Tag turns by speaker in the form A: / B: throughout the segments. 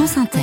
A: France Inter.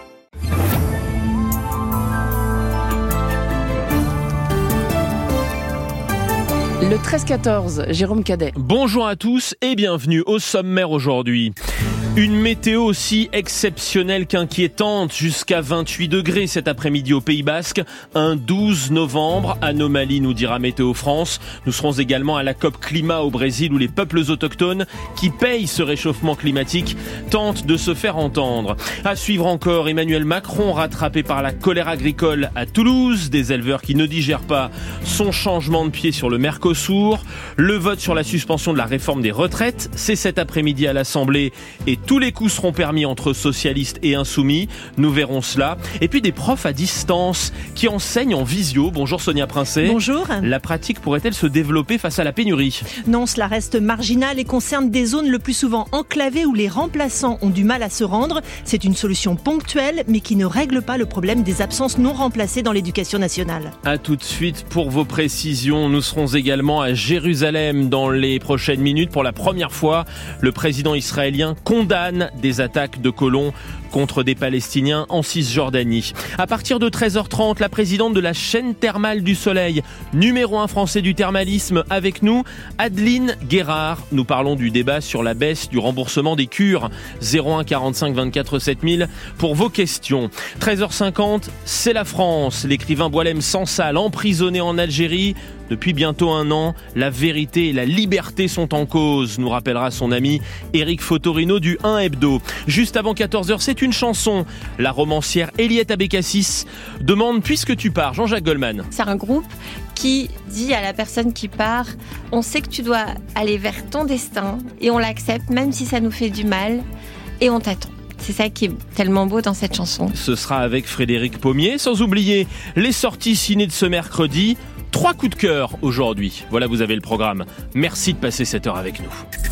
A: Le 13-14, Jérôme Cadet.
B: Bonjour à tous et bienvenue au sommaire aujourd'hui. Une météo aussi exceptionnelle qu'inquiétante, jusqu'à 28 degrés cet après-midi au Pays Basque, un 12 novembre, anomalie nous dira Météo France. Nous serons également à la COP Climat au Brésil où les peuples autochtones qui payent ce réchauffement climatique tentent de se faire entendre. À suivre encore, Emmanuel Macron rattrapé par la colère agricole à Toulouse, des éleveurs qui ne digèrent pas son changement de pied sur le Mercosur, le vote sur la suspension de la réforme des retraites, c'est cet après-midi à l'Assemblée et tous les coups seront permis entre socialistes et insoumis, nous verrons cela. Et puis des profs à distance qui enseignent en visio. Bonjour Sonia Princet.
C: Bonjour.
B: La pratique pourrait-elle se développer face à la pénurie ?
C: Non, cela reste marginal et concerne des zones le plus souvent enclavées où les remplaçants ont du mal à se rendre. C'est une solution ponctuelle mais qui ne règle pas le problème des absences non remplacées dans l'éducation nationale.
B: A tout de suite pour vos précisions. Nous serons également à Jérusalem dans les prochaines minutes. Pour la première fois, le président israélien condamne des attaques de colons contre des Palestiniens en Cisjordanie. À partir de 13h30, la présidente de la chaîne thermale du Soleil, numéro 1 français du thermalisme, avec nous, Adeline Guérard. Nous parlons du débat sur la baisse du remboursement des cures. 01 45 24 7000 pour vos questions. 13h50, c'est la France. L'écrivain Boualem Sansal, emprisonné en Algérie depuis bientôt 1 an. La vérité et la liberté sont en cause, nous rappellera son ami Éric Fotorino du 1 Hebdo. Juste avant 14h, c'est une chanson. La romancière Eliette Abécassis demande « Puisque tu pars », Jean-Jacques Goldman.
D: C'est un groupe qui dit à la personne qui part « On sait que tu dois aller vers ton destin et on l'accepte même si ça nous fait du mal et on t'attend ». C'est ça qui est tellement beau dans cette chanson. Ce
B: sera avec Frédéric Pommier, sans oublier les sorties ciné de ce mercredi. 3 coups de cœur aujourd'hui. Voilà, vous avez le programme. Merci de passer cette heure avec nous.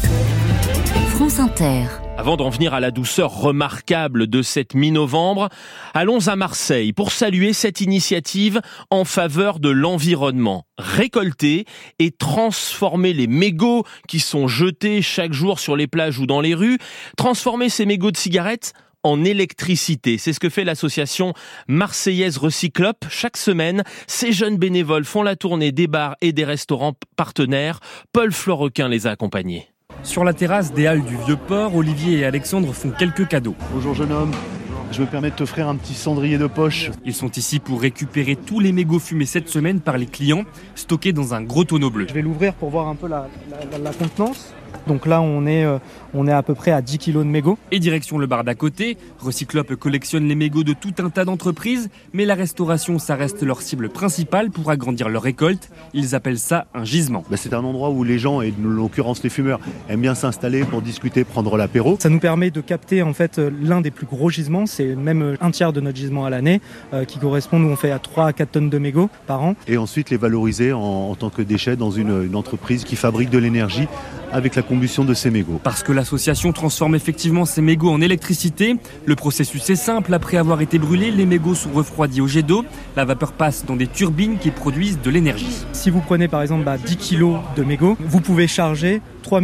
A: France Inter.
B: Avant d'en venir à la douceur remarquable de cette mi-novembre, allons à Marseille pour saluer cette initiative en faveur de l'environnement. Récolter et transformer les mégots qui sont jetés chaque jour sur les plages ou dans les rues, transformer ces mégots de cigarettes en électricité. C'est ce que fait l'association marseillaise Recyclop. Chaque semaine, ces jeunes bénévoles font la tournée des bars et des restaurants partenaires. Paul Florequin les a accompagnés.
E: Sur la terrasse des Halles du Vieux-Port, Olivier et Alexandre font quelques cadeaux.
F: Bonjour jeune homme, je me permets de t'offrir un petit cendrier de poche.
E: Ils sont ici pour récupérer tous les mégots fumés cette semaine par les clients, stockés dans un gros tonneau bleu.
G: Je vais l'ouvrir pour voir un peu la contenance. Donc là, on est à peu près à 10 kilos de mégots.
E: Et direction le bar d'à côté, Recyclop collectionne les mégots de tout un tas d'entreprises, mais la restauration, ça reste leur cible principale pour agrandir leur récolte. Ils appellent ça un gisement.
F: C'est un endroit où les gens, et en l'occurrence les fumeurs, aiment bien s'installer pour discuter, prendre l'apéro.
G: Ça nous permet de capter en fait l'un des plus gros gisements, c'est même un tiers de notre gisement à l'année, qui correspond, nous on fait à 3 à 4 tonnes de mégots par an.
F: Et ensuite les valoriser en tant que déchets dans une entreprise qui fabrique de l'énergie avec la combustion de ces mégots.
E: Parce que l'association transforme effectivement ces mégots en électricité. Le processus est simple. Après avoir été brûlés, les mégots sont refroidis au jet d'eau. La vapeur passe dans des turbines qui produisent de l'énergie.
G: Si vous prenez par exemple 10 kilos de mégots, vous pouvez charger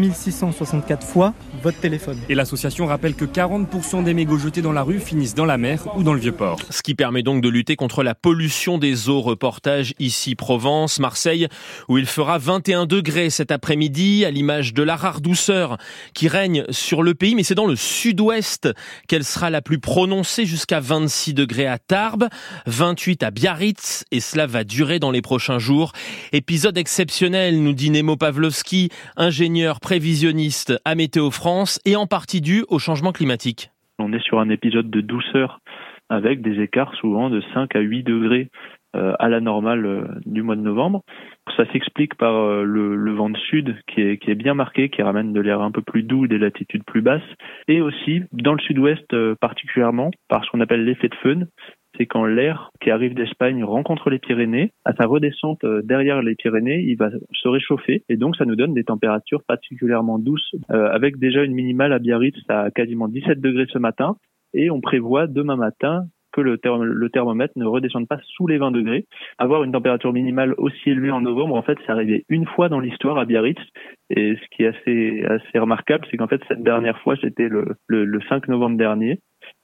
G: 3664 fois votre téléphone.
E: Et l'association rappelle que 40% des mégots jetés dans la rue finissent dans la mer ou dans le Vieux-Port.
B: Ce qui permet donc de lutter contre la pollution des eaux. Reportage ici Provence, Marseille, où il fera 21 degrés cet après-midi, à l'image de la rare douceur qui règne sur le pays. Mais c'est dans le sud-ouest qu'elle sera la plus prononcée, jusqu'à 26 degrés à Tarbes, 28 à Biarritz, et cela va durer dans les prochains jours. Épisode exceptionnel, nous dit Nemo Pavlovski, ingénieur prévisionniste à Météo France, et en partie dû au changement climatique.
H: On est sur un épisode de douceur avec des écarts souvent de 5 à 8 degrés à la normale du mois de novembre. Ça s'explique par le vent de sud qui est bien marqué, qui ramène de l'air un peu plus doux des latitudes plus basses, et aussi dans le sud-ouest particulièrement par ce qu'on appelle l'effet de Föhn. C'est quand l'air qui arrive d'Espagne rencontre les Pyrénées, à sa redescente derrière les Pyrénées, il va se réchauffer, et donc ça nous donne des températures particulièrement douces, avec déjà une minimale à Biarritz à quasiment 17 degrés ce matin, et on prévoit demain matin que le thermomètre ne redescende pas sous les 20 degrés. Avoir une température minimale aussi élevée en novembre, en fait, c'est arrivé une fois dans l'histoire à Biarritz. Et ce qui est assez remarquable, c'est qu'en fait, cette dernière fois, c'était le 5 novembre dernier.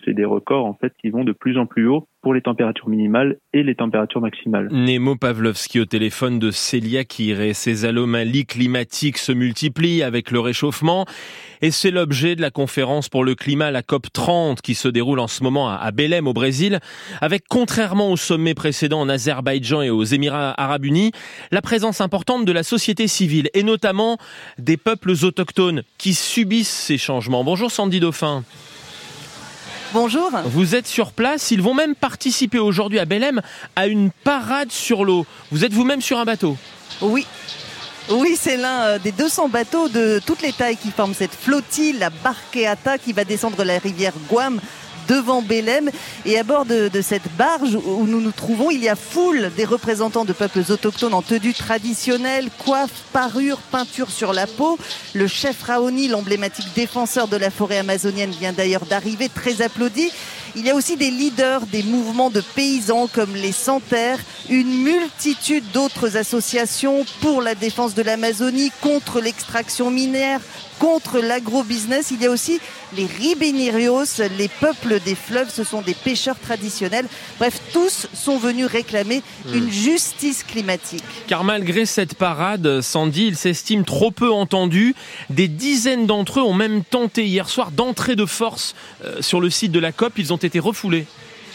H: C'est des records en fait qui vont de plus en plus haut pour les températures minimales et les températures maximales.
B: Nemo Pavlovski au téléphone de Célia Kiré. Ces anomalies climatiques se multiplient avec le réchauffement et c'est l'objet de la conférence pour le climat, la COP30, qui se déroule en ce moment à Belém au Brésil, avec, contrairement au sommet précédent en Azerbaïdjan et aux Émirats Arabes Unis, la présence importante de la société civile et notamment des peuples autochtones qui subissent ces changements. Bonjour Sandy Dauphin.
I: Bonjour.
B: Vous êtes sur place, ils vont même participer aujourd'hui à Belém à une parade sur l'eau. Vous êtes vous-même sur un bateau ?
I: Oui, c'est l'un des 200 bateaux de toutes les tailles qui forment cette flottille, la Barqueata, qui va descendre la rivière Guam devant Belém. Et à bord de cette barge où nous nous trouvons, il y a foule des représentants de peuples autochtones en tenue traditionnelle, coiffe, parure, peinture sur la peau. Le chef Raoni, l'emblématique défenseur de la forêt amazonienne, vient d'ailleurs d'arriver, très applaudi. Il y a aussi des leaders des mouvements de paysans comme les Sans Terre, une multitude d'autres associations pour la défense de l'Amazonie, contre l'extraction minière, contre l'agro-business. Il y a aussi les Ribeirinhos, les peuples des fleuves, ce sont des pêcheurs traditionnels. Bref, tous sont venus réclamer une justice climatique.
B: Car malgré cette parade, Sandy, ils s'estiment trop peu entendus. Des dizaines d'entre eux ont même tenté hier soir d'entrer de force sur le site de la COP. Ils ont été refoulés.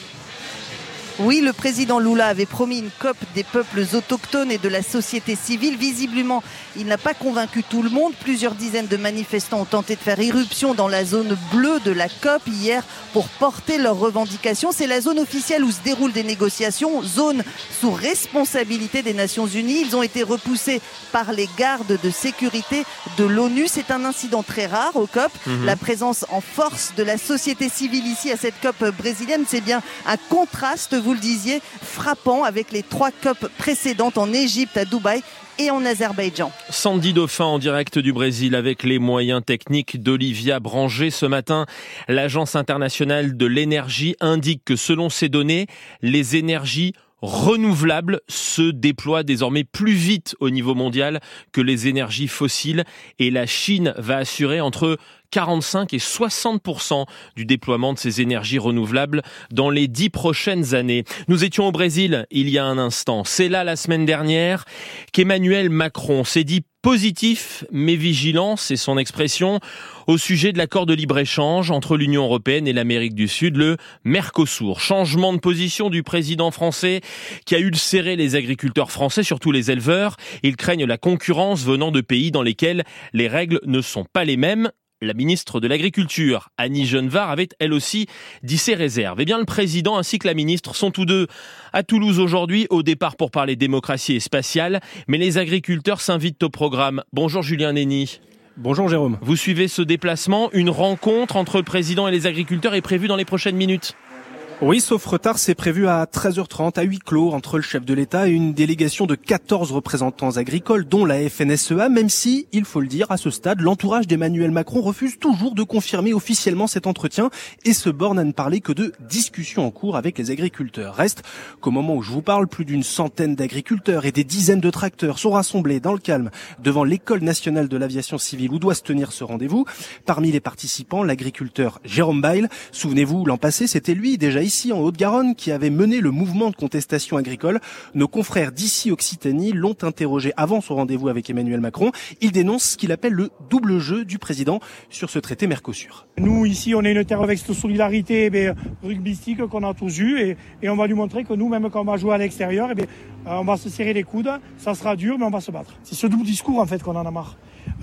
I: Oui, le président Lula avait promis une COP des peuples autochtones et de la société civile. Visiblement, il n'a pas convaincu tout le monde. Plusieurs dizaines de manifestants ont tenté de faire irruption dans la zone bleue de la COP hier pour porter leurs revendications. C'est la zone officielle où se déroulent des négociations, zone sous responsabilité des Nations Unies. Ils ont été repoussés par les gardes de sécurité de l'ONU. C'est un incident très rare au COP. La présence en force de la société civile ici à cette COP brésilienne, c'est bien un contraste, vous le disiez, frappant avec les 3 COP précédentes en Égypte, à Dubaï et en Azerbaïdjan.
B: Sandy Dauphin en direct du Brésil avec les moyens techniques d'Olivia Branger. Ce matin, l'Agence internationale de l'énergie indique que selon ces données, les énergies renouvelables se déploient désormais plus vite au niveau mondial que les énergies fossiles et la Chine va assurer entre 45 et 60% du déploiement de ces énergies renouvelables dans les 10 prochaines années. Nous étions au Brésil il y a un instant. C'est là la semaine dernière qu'Emmanuel Macron s'est dit positif mais vigilant, c'est son expression, au sujet de l'accord de libre-échange entre l'Union européenne et l'Amérique du Sud, le Mercosur. Changement de position du président français qui a ulcéré les agriculteurs français, surtout les éleveurs. Ils craignent la concurrence venant de pays dans lesquels les règles ne sont pas les mêmes. La ministre de l'Agriculture, Annie Genevard, avait elle aussi dit ses réserves. Eh bien, le président ainsi que la ministre sont tous deux à Toulouse aujourd'hui, au départ pour parler démocratie et spatiale. Mais les agriculteurs s'invitent au programme. Bonjour Julien Nény.
J: Bonjour Jérôme.
B: Vous suivez ce déplacement. Une rencontre entre le président et les agriculteurs est prévue dans les prochaines minutes.
J: Oui, sauf retard, c'est prévu à 13h30 à huis clos entre le chef de l'État et une délégation de 14 représentants agricoles, dont la FNSEA, même si, il faut le dire, à ce stade, l'entourage d'Emmanuel Macron refuse toujours de confirmer officiellement cet entretien et se borne à ne parler que de discussions en cours avec les agriculteurs. Reste qu'au moment où je vous parle, plus d'une centaine d'agriculteurs et des dizaines de tracteurs sont rassemblés dans le calme devant l'École nationale de l'aviation civile où doit se tenir ce rendez-vous. Parmi les participants, l'agriculteur Jérôme Bail. Souvenez-vous, l'an passé, c'était lui, déjà ici en Haute-Garonne, qui avait mené le mouvement de contestation agricole. Nos confrères d'ici Occitanie l'ont interrogé avant son rendez-vous avec Emmanuel Macron. Il dénonce ce qu'il appelle le double jeu du président sur ce traité Mercosur.
K: Nous, ici, on est une terre avec cette solidarité rugbystique qu'on a tous eu et on va lui montrer que nous, même quand on va jouer à l'extérieur, on va se serrer les coudes. Ça sera dur, mais on va se battre. C'est ce double discours, en fait, qu'on en a marre.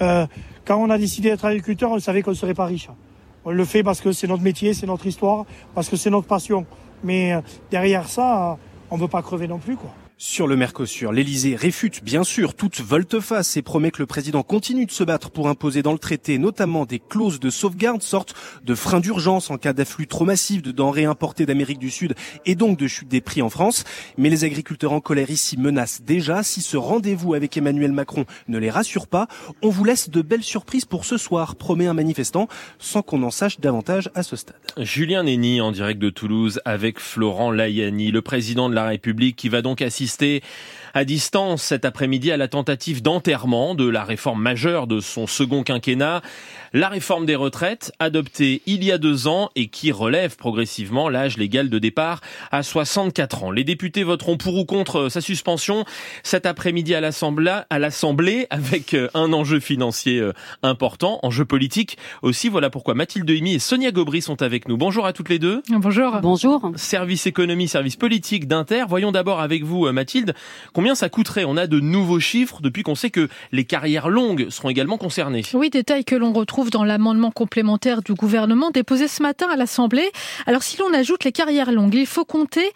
K: Quand on a décidé d'être agriculteur, on savait qu'on ne serait pas riche. On le fait parce que c'est notre métier, c'est notre histoire, parce que c'est notre passion. Mais derrière ça, on ne veut pas crever non plus, quoi.
J: Sur le Mercosur, l'Elysée réfute bien sûr toute volte-face et promet que le président continue de se battre pour imposer dans le traité notamment des clauses de sauvegarde, sorte de frein d'urgence en cas d'afflux trop massif de denrées importées d'Amérique du Sud et donc de chute des prix en France. Mais les agriculteurs en colère ici menacent déjà. Si ce rendez-vous avec Emmanuel Macron ne les rassure pas, on vous laisse de belles surprises pour ce soir, promet un manifestant, sans qu'on en sache davantage à ce stade.
B: Julien Nény en direct de Toulouse avec Florent Layani, le président de la République qui va donc assister assisté à distance cet après-midi à la tentative d'enterrement de la réforme majeure de son second quinquennat, la réforme des retraites adoptée il y a 2 ans et qui relève progressivement l'âge légal de départ à 64 ans. Les députés voteront pour ou contre sa suspension cet après-midi à l'Assemblée avec un enjeu financier important, enjeu politique aussi. Voilà pourquoi Mathilde Dehimi et Sonia Gobry sont avec nous. Bonjour à toutes les deux.
L: Bonjour. Bonjour.
B: Service économie, service politique d'Inter. Voyons d'abord avec vous Mathilde, combien ça coûterait? On a de nouveaux chiffres depuis qu'on sait que les carrières longues seront également concernées.
L: Oui, détail que l'on retrouve dans l'amendement complémentaire du gouvernement déposé ce matin à l'Assemblée. Alors si l'on ajoute les carrières longues, il faut compter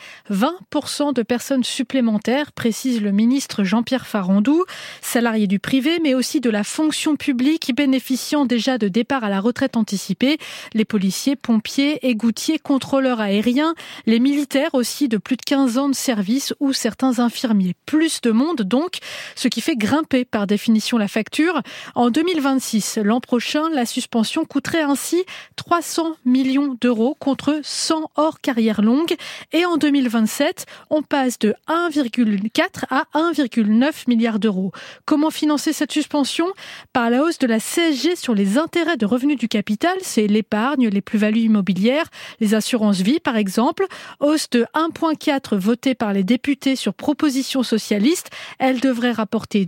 L: 20% de personnes supplémentaires, précise le ministre Jean-Pierre Farandou, salariés du privé mais aussi de la fonction publique bénéficiant déjà de départ à la retraite anticipée, les policiers, pompiers, égoutiers, contrôleurs aériens, les militaires aussi de plus de 15 ans de service ou certains infirmiers. Plus de monde donc, ce qui fait grimper par définition la facture. En 2026, l'an prochain, la suspension coûterait ainsi 300 millions d'euros contre 100 hors carrière longue. Et en 2027, on passe de 1,4 à 1,9 milliard d'euros. Comment financer cette suspension? Par la hausse de la CSG sur les intérêts de revenus du capital, c'est l'épargne, les plus-values immobilières, les assurances vie par exemple. Hausse de 1,4 votée par les députés sur proposition socialiste. Elle devrait rapporter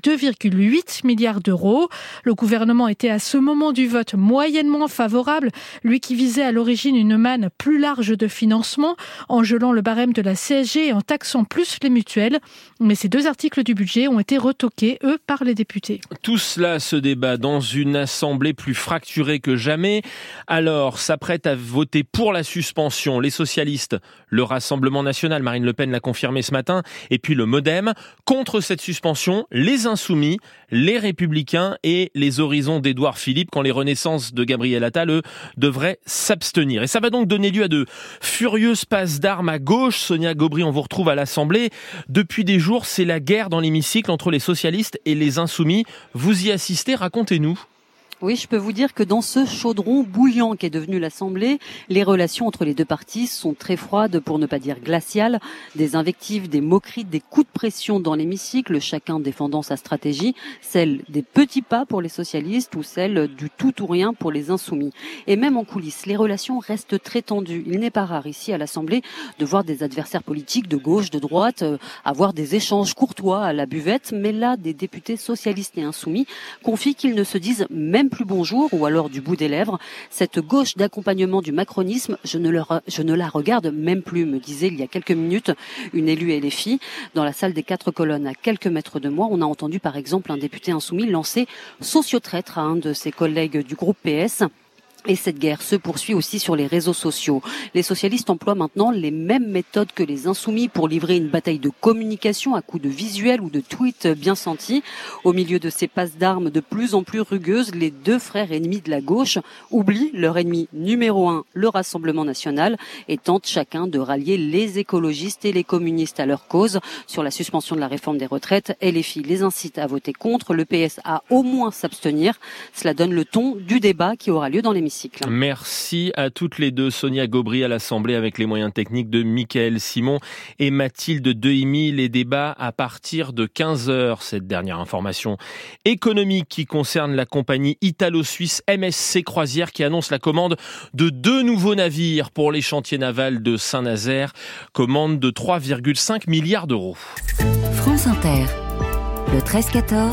L: 2,8 milliards d'euros. Le gouvernement était à ce moment du vote moyennement favorable, lui qui visait à l'origine une manne plus large de financement, en gelant le barème de la CSG et en taxant plus les mutuelles. Mais ces 2 articles du budget ont été retoqués, eux, par les députés.
B: Tout cela se débat dans une assemblée plus fracturée que jamais. Alors, s'apprête à voter pour la suspension les socialistes, le Rassemblement national, Marine Le Pen l'a confirmé ce matin, et puis le MoDem. Contre cette suspension, les Insoumis, les Républicains et les Horizons d'Édouard Philippe, quand les Renaissances de Gabriel Attal, eux, devraient s'abstenir. Et ça va donc donner lieu à de furieuses passes d'armes à gauche. Sonia Gobry, on vous retrouve à l'Assemblée. Depuis des jours, c'est la guerre dans l'hémicycle entre les socialistes et les Insoumis. Vous y assistez, racontez-nous.
M: Oui, je peux vous dire que dans ce chaudron bouillant qu'est devenu l'Assemblée, les relations entre les 2 partis sont très froides, pour ne pas dire glaciales. Des invectives, des moqueries, des coups de pression dans l'hémicycle, chacun défendant sa stratégie, celle des petits pas pour les socialistes ou celle du tout ou rien pour les insoumis. Et même en coulisses, les relations restent très tendues. Il n'est pas rare ici à l'Assemblée de voir des adversaires politiques de gauche, de droite, avoir des échanges courtois à la buvette, mais là, des députés socialistes et insoumis confient qu'ils ne se disent même plus bonjour ou alors du bout des lèvres. Cette gauche d'accompagnement du macronisme, je ne la regarde même plus, me disait il y a quelques minutes une élue LFI. Dans la salle des 4 colonnes à quelques mètres de moi, on a entendu par exemple un député insoumis lancer sociotraître à un de ses collègues du groupe PS. Et cette guerre se poursuit aussi sur les réseaux sociaux. Les socialistes emploient maintenant les mêmes méthodes que les insoumis pour livrer une bataille de communication à coups de visuels ou de tweets bien sentis. Au milieu de ces passes d'armes de plus en plus rugueuses, les 2 frères ennemis de la gauche oublient leur ennemi numéro 1, le Rassemblement national, et tentent chacun de rallier les écologistes et les communistes à leur cause. Sur la suspension de la réforme des retraites, LFI les incite à voter contre, le PS à au moins s'abstenir. Cela donne le ton du débat qui aura lieu dans l'hémicycle.
B: Merci à toutes les deux. Sonia Gobry à l'Assemblée avec les moyens techniques de Mickaël Simon et Mathilde Dehimi. Les débats à partir de 15h. Cette dernière information économique qui concerne la compagnie italo-suisse MSC Croisières qui annonce la commande de 2 nouveaux navires pour les chantiers navals de Saint-Nazaire. Commande de 3,5 milliards d'euros.
A: France Inter, le 13-14.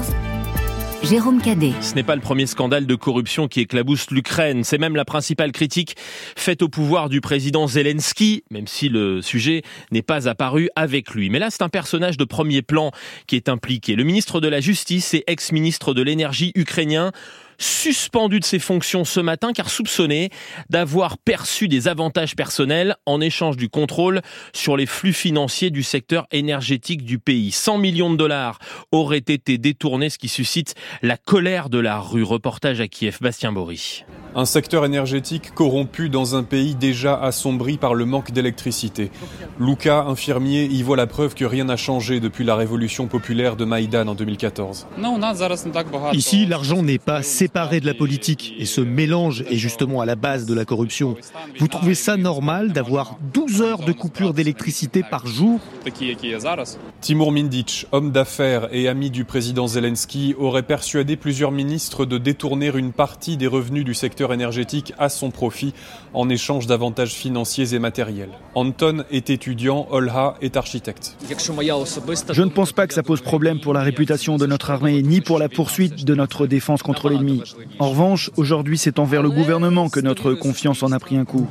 A: Jérôme Cadet.
B: Ce n'est pas le premier scandale de corruption qui éclabousse l'Ukraine. C'est même la principale critique faite au pouvoir du président Zelensky, même si le sujet n'est pas apparu avec lui. Mais là, c'est un personnage de premier plan qui est impliqué. Le ministre de la Justice et ex-ministre de l'Énergie ukrainien, suspendu de ses fonctions ce matin car soupçonné d'avoir perçu des avantages personnels en échange du contrôle sur les flux financiers du secteur énergétique du pays. 100 millions de dollars auraient été détournés, ce qui suscite la colère de la rue. Reportage à Kiev, Bastien Bory.
N: Un secteur énergétique corrompu dans un pays déjà assombri par le manque d'électricité. Luka, infirmier, y voit la preuve que rien n'a changé depuis la révolution populaire de Maïdan en 2014.
O: Ici, l'argent n'est pas assez séparé de la politique. Et ce mélange est justement à la base de la corruption. Vous trouvez ça normal d'avoir 12 heures de coupure d'électricité par jour ?
N: Timur Mindic, homme d'affaires et ami du président Zelensky, aurait persuadé plusieurs ministres de détourner une partie des revenus du secteur énergétique à son profit en échange d'avantages financiers et matériels. Anton est étudiant, Olha est architecte.
P: Je ne pense pas que ça pose problème pour la réputation de notre armée, ni pour la poursuite de notre défense contre l'ennemi. En revanche, aujourd'hui, c'est envers le gouvernement que notre confiance en a pris un coup.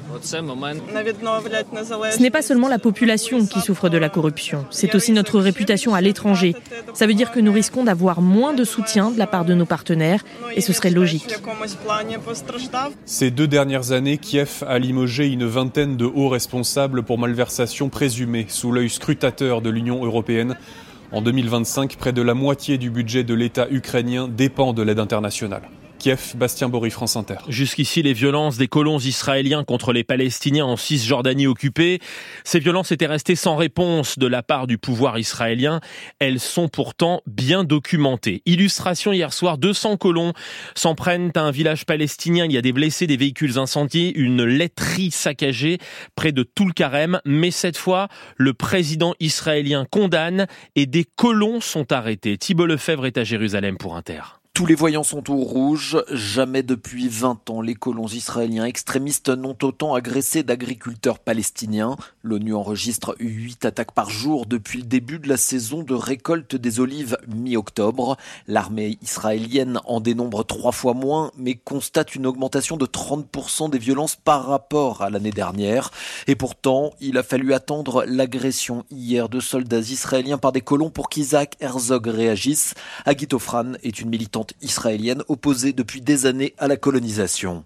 Q: Ce n'est pas seulement la population qui souffre de la corruption, c'est aussi notre réputation à l'étranger. Ça veut dire que nous risquons d'avoir moins de soutien de la part de nos partenaires, et ce serait logique.
N: Ces 2 dernières années, Kiev a limogé une vingtaine de hauts responsables pour malversation présumée sous l'œil scrutateur de l'Union européenne. En 2025, près de la moitié du budget de l'État ukrainien dépend de l'aide internationale. Kiev, Bastien Bory, France Inter.
B: Jusqu'ici, les violences des colons israéliens contre les Palestiniens en Cisjordanie occupée. Ces violences étaient restées sans réponse de la part du pouvoir israélien. Elles sont pourtant bien documentées. Illustration hier soir, 200 colons s'en prennent à un village palestinien. Il y a des blessés, des véhicules incendiés, une laiterie saccagée près de Toul-Karem. Mais cette fois, le président israélien condamne et des colons sont arrêtés. Thibault Lefebvre est à Jérusalem pour Inter.
R: Tous les voyants sont au rouge. Jamais depuis 20 ans, les colons israéliens extrémistes n'ont autant agressé d'agriculteurs palestiniens. L'ONU enregistre 8 attaques par jour depuis le début de la saison de récolte des olives mi-octobre. L'armée israélienne en dénombre 3 fois moins, mais constate une augmentation de 30% des violences par rapport à l'année dernière. Et pourtant, il a fallu attendre l'agression hier de soldats israéliens par des colons pour qu'Isaac Herzog réagisse. Hagit Ofran est une militante israélienne opposée depuis des années à la colonisation.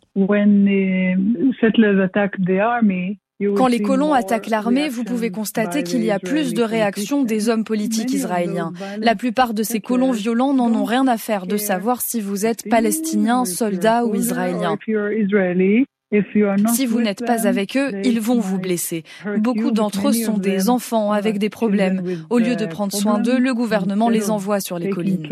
S: Quand les colons attaquent l'armée, vous pouvez constater qu'il y a plus de réactions des hommes politiques israéliens. La plupart de ces colons violents n'en ont rien à faire de savoir si vous êtes palestinien, soldat ou israélien. Si vous n'êtes pas avec eux, ils vont vous blesser. Beaucoup d'entre eux sont des enfants avec des problèmes. Au lieu de prendre soin d'eux, le gouvernement les envoie sur les collines.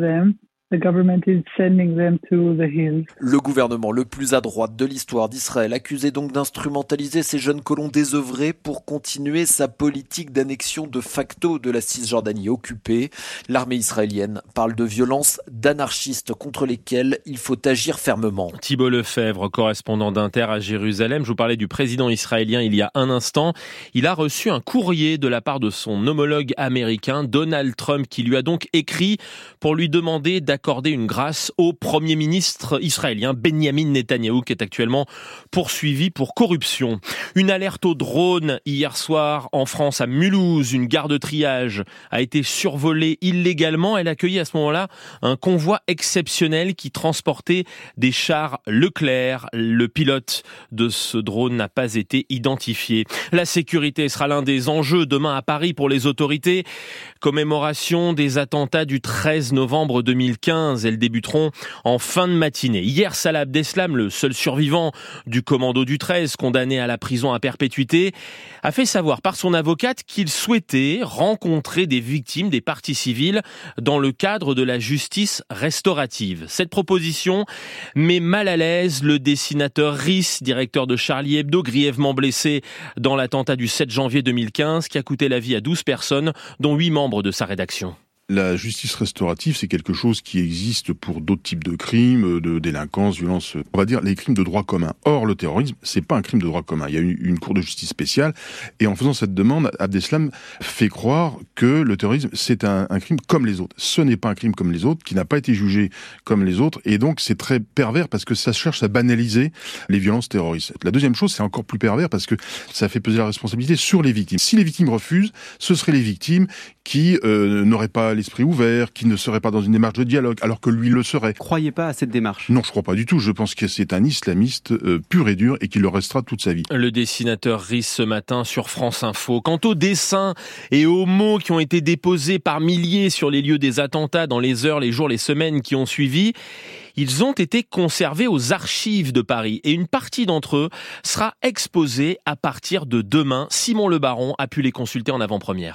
R: Le gouvernement le plus à droite de l'histoire d'Israël accusé donc d'instrumentaliser ces jeunes colons désœuvrés pour continuer sa politique d'annexion de facto de la Cisjordanie occupée. L'armée israélienne parle de violences d'anarchistes contre lesquels il faut agir fermement.
B: Thibault Lefebvre, correspondant d'Inter à Jérusalem. Je vous parlais du président israélien il y a un instant. Il a reçu un courrier de la part de son homologue américain, Donald Trump, qui lui a donc écrit pour lui demander d'accorder une grâce au Premier ministre israélien Benjamin Netanyahou, qui est actuellement poursuivi pour corruption. Une alerte au drone hier soir en France à Mulhouse. Une gare de triage a été survolée illégalement. Elle accueillait à ce moment-là un convoi exceptionnel qui transportait des chars Leclerc. Le pilote de ce drone n'a pas été identifié. La sécurité sera l'un des enjeux demain à Paris pour les autorités. Commémoration des attentats du 13 novembre 2015. Elles débuteront en fin de matinée. Hier, Salah Abdeslam, le seul survivant du commando du 13, condamné à la prison à perpétuité, a fait savoir par son avocate qu'il souhaitait rencontrer des victimes, des parties civiles, dans le cadre de la justice restaurative. Cette proposition met mal à l'aise le dessinateur Riss, directeur de Charlie Hebdo, grièvement blessé dans l'attentat du 7 janvier 2015, qui a coûté la vie à 12 personnes, dont 8 membres de sa rédaction.
T: La justice restaurative, c'est quelque chose qui existe pour d'autres types de crimes, de délinquance, violence, on va dire les crimes de droit commun. Or, le terrorisme, c'est pas un crime de droit commun. Il y a une cour de justice spéciale, et en faisant cette demande, Abdeslam fait croire que le terrorisme, c'est un crime comme les autres. Ce n'est pas un crime comme les autres, qui n'a pas été jugé comme les autres, et donc c'est très pervers parce que ça cherche à banaliser les violences terroristes. La deuxième chose, c'est encore plus pervers parce que ça fait peser la responsabilité sur les victimes. Si les victimes refusent, ce seraient les victimes qui n'auraient pas l'esprit ouvert, qui ne serait pas dans une démarche de dialogue, alors que lui le serait.
U: Croyez pas à cette démarche?
T: Non, je crois pas du tout. Je pense que c'est un islamiste pur et dur et qu'il le restera toute sa vie.
B: Le dessinateur Riss ce matin sur France Info. Quant aux dessins et aux mots qui ont été déposés par milliers sur les lieux des attentats dans les heures, les jours, les semaines qui ont suivi, ils ont été conservés aux archives de Paris et une partie d'entre eux sera exposée à partir de demain. Simon Le Baron a pu les consulter en avant-première.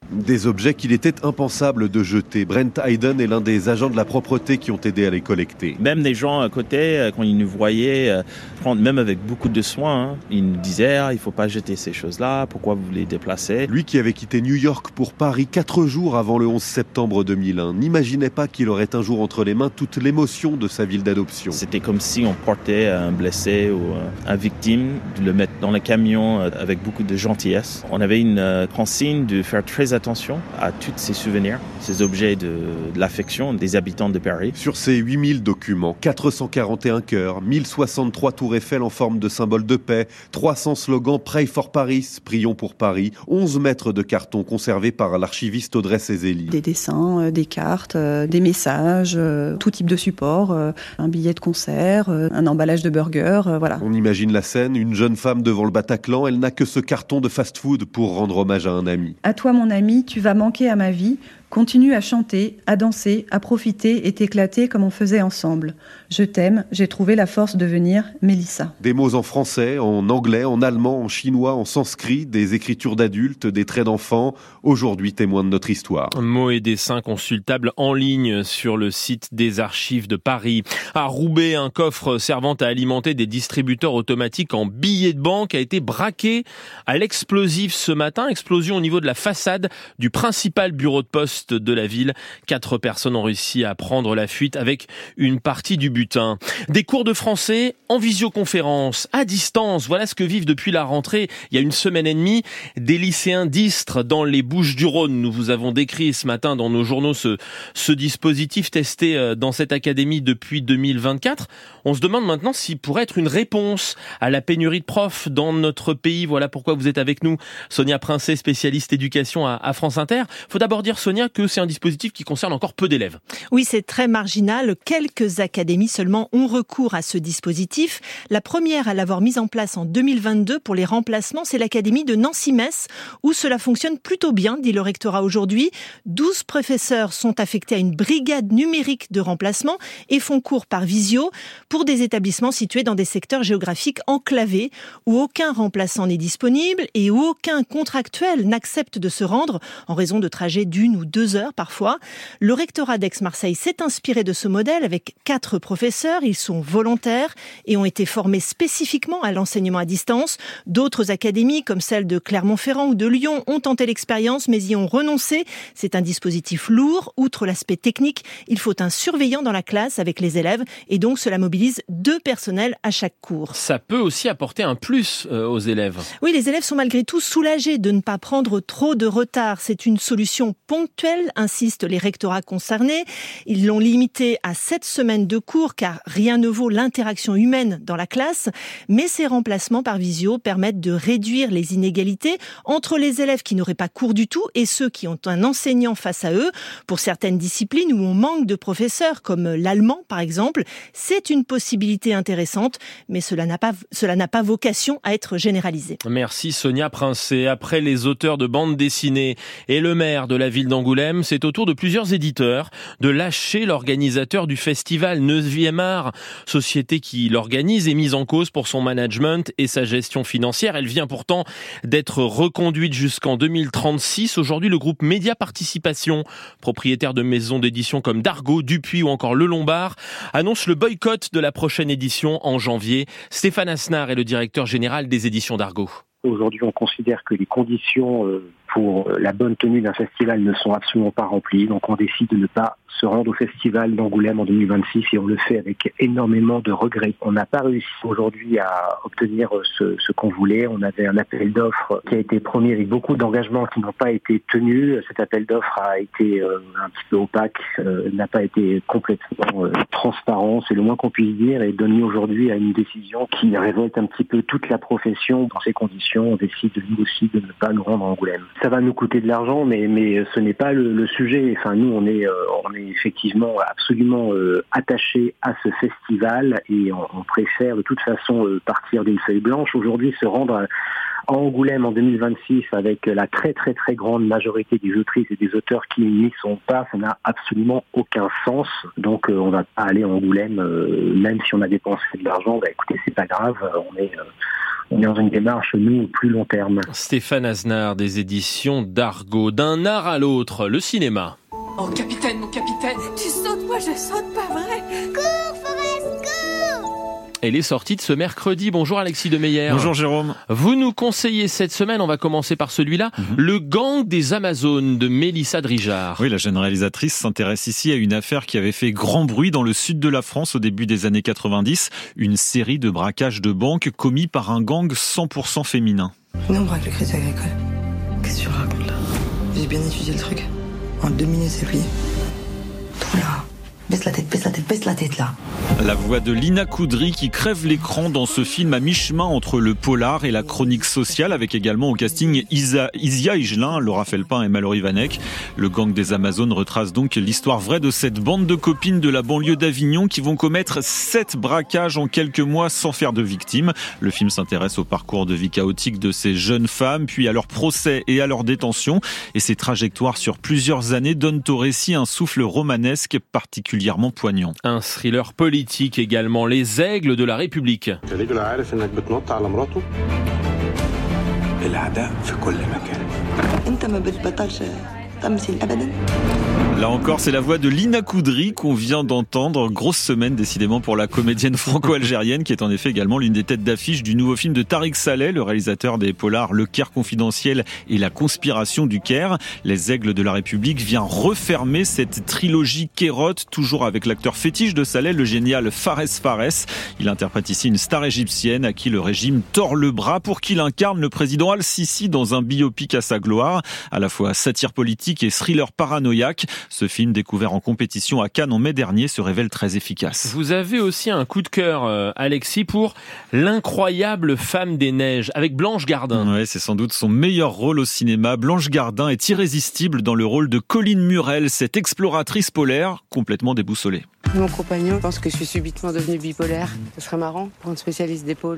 U: Des objets qu'il était impensable de jeter. Brent Hayden est l'un des agents de la propreté qui ont aidé à les collecter.
V: Même des gens à côté, quand ils nous voyaient prendre, même avec beaucoup de soin, ils nous disaient il ne faut pas jeter ces choses-là, pourquoi vous les déplacez ?
U: Lui qui avait quitté New York pour Paris 4 jours avant le 11 septembre 2001, n'imaginait pas qu'il aurait un jour entre les mains toute l'émotion de sa ville d'adoption.
V: C'était comme si on portait un blessé ou un victime, de le mettre dans le camion avec beaucoup de gentillesse. On avait une consigne de faire très attention à tous ces souvenirs, ces objets de l'affection des habitants de Paris.
U: Sur ces 8000 documents, 441 cœurs, 1063 tours Eiffel en forme de symbole de paix, 300 slogans Pray for Paris, prions pour Paris, 11 mètres de carton conservés par l'archiviste Audrey Cézélie.
W: Des dessins, des cartes, des messages, tout type de support, un billet de concert, un emballage de burger, voilà.
U: On imagine la scène, une jeune femme devant le Bataclan, elle n'a que ce carton de fast-food pour rendre hommage à un ami.
W: À toi mon ami, tu vas manquer à ma vie. Continue à chanter, à danser, à profiter et t'éclater comme on faisait ensemble. Je t'aime, j'ai trouvé la force de venir, Mélissa.
U: Des mots en français, en anglais, en allemand, en chinois, en sanskrit, des écritures d'adultes, des traits d'enfants, aujourd'hui témoins de notre histoire.
B: Mots et dessins consultables en ligne sur le site des archives de Paris. À Roubaix, un coffre servant à alimenter des distributeurs automatiques en billets de banque a été braqué à l'explosif ce matin. Explosion au niveau de la façade du principal bureau de poste de la ville. 4 personnes ont réussi à prendre la fuite avec une partie du butin. Des cours de français en visioconférence, à distance. Voilà ce que vivent depuis la rentrée, il y a une semaine et demie, des lycéens d'Istres dans les Bouches-du-Rhône. Nous vous avons décrit ce matin dans nos journaux ce dispositif testé dans cette académie depuis 2024. On se demande maintenant s'il pourrait être une réponse à la pénurie de profs dans notre pays. Voilà pourquoi vous êtes avec nous. Sonia Princet, spécialiste éducation à France Inter. Faut d'abord dire, Sonia, que c'est un dispositif qui concerne encore peu d'élèves.
C: Oui, c'est très marginal. Quelques académies seulement ont recours à ce dispositif. La première à l'avoir mis en place en 2022 pour les remplacements, c'est l'académie de Nancy-Metz, où cela fonctionne plutôt bien, dit le rectorat aujourd'hui. 12 professeurs sont affectés à une brigade numérique de remplacement et font cours par visio pour des établissements situés dans des secteurs géographiques enclavés, où aucun remplaçant n'est disponible et où aucun contractuel n'accepte de se rendre en raison de trajets d'1 ou 2 heures parfois. Le rectorat d'Aix-Marseille s'est inspiré de ce modèle avec 4 professeurs. Ils sont volontaires et ont été formés spécifiquement à l'enseignement à distance. D'autres académies, comme celle de Clermont-Ferrand ou de Lyon, ont tenté l'expérience mais y ont renoncé. C'est un dispositif lourd. Outre l'aspect technique, il faut un surveillant dans la classe avec les élèves et donc cela mobilise 2 personnels à chaque cours.
B: Ça peut aussi apporter un plus aux élèves.
C: Oui, les élèves sont malgré tout soulagés de ne pas prendre trop de retard. C'est une solution ponctuelle, insistent les rectorats concernés. Ils l'ont limité à 7 semaines de cours car rien ne vaut l'interaction humaine dans la classe. Mais ces remplacements par visio permettent de réduire les inégalités entre les élèves qui n'auraient pas cours du tout et ceux qui ont un enseignant face à eux. Pour certaines disciplines où on manque de professeurs, comme l'allemand par exemple, c'est une possibilité intéressante, mais cela n'a pas vocation à être généralisé.
B: Merci Sonia Princet. Après les auteurs de bandes dessinées et le maire de la ville d'Angoulême, c'est au tour de plusieurs éditeurs de lâcher l'organisateur du festival 9e Art. Société qui l'organise est mise en cause pour son management et sa gestion financière. Elle vient pourtant d'être reconduite jusqu'en 2036. Aujourd'hui, le groupe Média Participation, propriétaire de maisons d'édition comme Dargaud, Dupuis ou encore Le Lombard, annonce le boycott de la prochaine édition en janvier. Stéphane Asnard est le directeur général des éditions Dargaud.
X: Aujourd'hui, on considère que les conditions pour la bonne tenue d'un festival ne sont absolument pas remplies. Donc on décide de ne pas se rendre au festival d'Angoulême en 2026 et on le fait avec énormément de regrets. On n'a pas réussi aujourd'hui à obtenir ce qu'on voulait. On avait un appel d'offres qui a été promis avec beaucoup d'engagements qui n'ont pas été tenus. Cet appel d'offres a été un petit peu opaque, n'a pas été complètement transparent, c'est le moins qu'on puisse dire, et donné aujourd'hui à une décision qui révolte un petit peu toute la profession. Dans ces conditions, on décide nous aussi de ne pas nous rendre à Angoulême. Ça va nous coûter de l'argent, mais ce n'est pas le sujet. Enfin, nous, on est effectivement absolument attachés à ce festival et on préfère de toute façon partir d'une feuille blanche. Aujourd'hui, se rendre à Angoulême en 2026 avec la très très très grande majorité des autrices et des auteurs qui n'y sont pas, ça n'a absolument aucun sens. Donc on va pas aller à Angoulême, même si on a dépensé de l'argent. Écoutez, c'est pas grave, on est dans une démarche, nous, au plus long terme.
B: Stéphane Aznar des éditions d'Argo. D'un art à l'autre, le cinéma.
D: Oh capitaine, mon capitaine, tu sautes, moi je saute, pas vrai. Cours Forrest, cours.
B: Elle est sortie de ce mercredi. Bonjour Alexis Demeyer.
E: Bonjour Jérôme.
B: Vous nous conseillez cette semaine, on va commencer par celui-là, Le gang des Amazones de Mélissa Drijard.
E: Oui, la jeune réalisatrice s'intéresse ici à une affaire qui avait fait grand bruit dans le sud de la France au début des années 90. Une série de braquages de banques commis par un gang 100% féminin.
F: Nous on braque le Crédit Agricole. Qu'est-ce que tu racontes là? J'ai bien étudié le truc. En 2 minutes, c'est plié. Toi là, baisse la tête là.
E: La voix de Lina Coudry qui crève l'écran dans ce film à mi-chemin entre le polar et la chronique sociale, avec également au casting Isia Higelin, Laura Felpin et Mallory Vanek. Le gang des Amazones retrace donc l'histoire vraie de cette bande de copines de la banlieue d'Avignon qui vont commettre 7 braquages en quelques mois sans faire de victimes. Le film s'intéresse au parcours de vie chaotique de ces jeunes femmes, puis à leur procès et à leur détention. Et ces trajectoires sur plusieurs années donnent au récit un souffle romanesque particulièrement poignant.
B: Un thriller politique également, Les Aigles de la République.
E: Là encore, c'est la voix de Lina Coudry qu'on vient d'entendre. Grosse semaine décidément pour la comédienne franco-algérienne qui est en effet également l'une des têtes d'affiche du nouveau film de Tariq Saleh, le réalisateur des polars Le Caire confidentiel et La conspiration du Caire. Les Aigles de la République vient refermer cette trilogie kérote, toujours avec l'acteur fétiche de Saleh, le génial Fares Fares. Il interprète ici une star égyptienne à qui le régime tord le bras pour qu'il incarne le président Al-Sisi dans un biopic à sa gloire, à la fois satire politique et thriller paranoïaque. Ce film, découvert en compétition à Cannes en mai dernier, se révèle très efficace.
B: Vous avez aussi un coup de cœur, Alexis, pour L'incroyable femme des neiges, avec Blanche Gardin.
E: Ouais, c'est sans doute son meilleur rôle au cinéma. Blanche Gardin est irrésistible dans le rôle de Colline Murel, cette exploratrice polaire complètement déboussolée.
G: Mon compagnon pense que je suis subitement devenue bipolaire. Ce serait marrant pour une spécialiste d'épaule.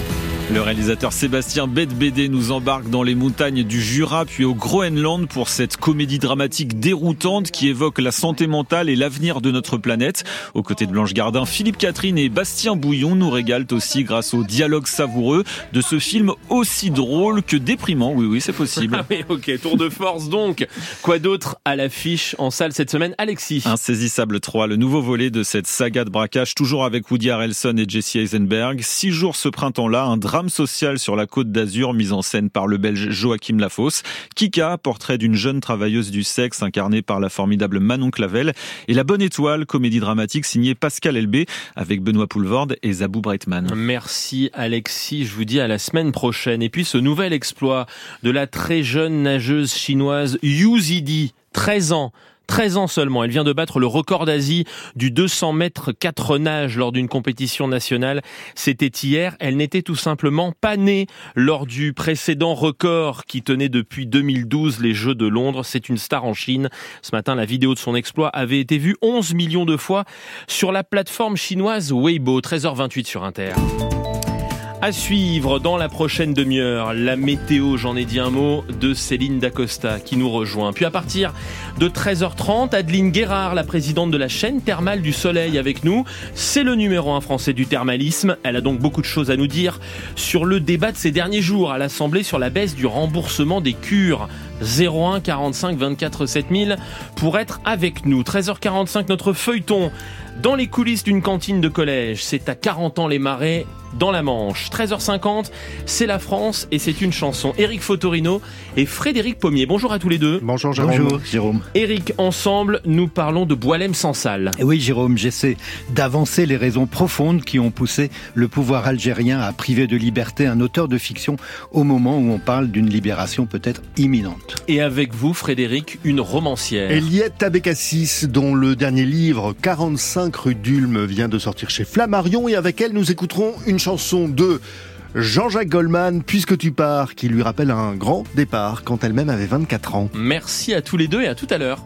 E: Le réalisateur Sébastien Bette-Bédé nous embarque dans les montagnes du Jura puis au Groenland pour cette comédie dramatique déroutante qui évoque la santé mentale et l'avenir de notre planète. Aux côtés de Blanche Gardin, Philippe Catherine et Bastien Bouillon nous régalent aussi grâce au dialogue savoureux de ce film aussi drôle que déprimant. Oui, c'est possible.
B: Ah oui, ok, tour de force donc. Quoi d'autre à l'affiche en salle cette semaine, Alexis?
E: Insaisissable 3, le nouveau volet de cette saga de braquage, toujours avec Woody Harrelson et Jesse Eisenberg. 6 jours ce printemps-là, un drame social sur la Côte d'Azur, mise en scène par le Belge Joachim Lafosse. Kika, portrait d'une jeune travailleuse du sexe incarnée par la formidable Manon Clavel. Et La Bonne Étoile, comédie dramatique signée Pascal Elbé avec Benoît Poelvoorde et Zabou Breitman.
B: Merci Alexis, je vous dis à la semaine prochaine. Et puis ce nouvel exploit de la très jeune nageuse chinoise Yu Zidi, 13 ans seulement. Elle vient de battre le record d'Asie du 200 mètres 4 nages lors d'une compétition nationale. C'était hier. Elle n'était tout simplement pas née lors du précédent record qui tenait depuis 2012 les Jeux de Londres. C'est une star en Chine. Ce matin, la vidéo de son exploit avait été vue 11 millions de fois sur la plateforme chinoise Weibo. 13h28 sur Inter. À suivre dans la prochaine demi-heure, la météo, j'en ai dit un mot, de Céline Dacosta qui nous rejoint. Puis à partir de 13h30, Adeline Guérard, la présidente de la chaîne thermale du Soleil avec nous. C'est le numéro 1 français du thermalisme. Elle a donc beaucoup de choses à nous dire sur le débat de ces derniers jours à l'Assemblée sur la baisse du remboursement des cures. 01 45 24 7000 pour être avec nous. 13h45, notre feuilleton dans les coulisses d'une cantine de collège. C'est à 40 ans les Marais, dans la Manche. 13h50, c'est la France et c'est une chanson. Éric Fotorino et Frédéric Pommier. Bonjour à tous les deux.
Y: Bonjour Jérôme. Bonjour Jérôme.
B: Éric, ensemble, nous parlons de Boualem-Sansal.
Y: Oui Jérôme, j'essaie d'avancer les raisons profondes qui ont poussé le pouvoir algérien à priver de liberté un auteur de fiction au moment où on parle d'une libération peut-être imminente.
B: Et avec vous, Frédéric, une romancière.
Y: Eliette Abécassis, dont le dernier livre, 45 rue d'Ulm, vient de sortir chez Flammarion. Et avec elle, nous écouterons une chanson de Jean-Jacques Goldman, Puisque tu pars, qui lui rappelle un grand départ quand elle-même avait 24 ans.
B: Merci à tous les deux et à tout à l'heure.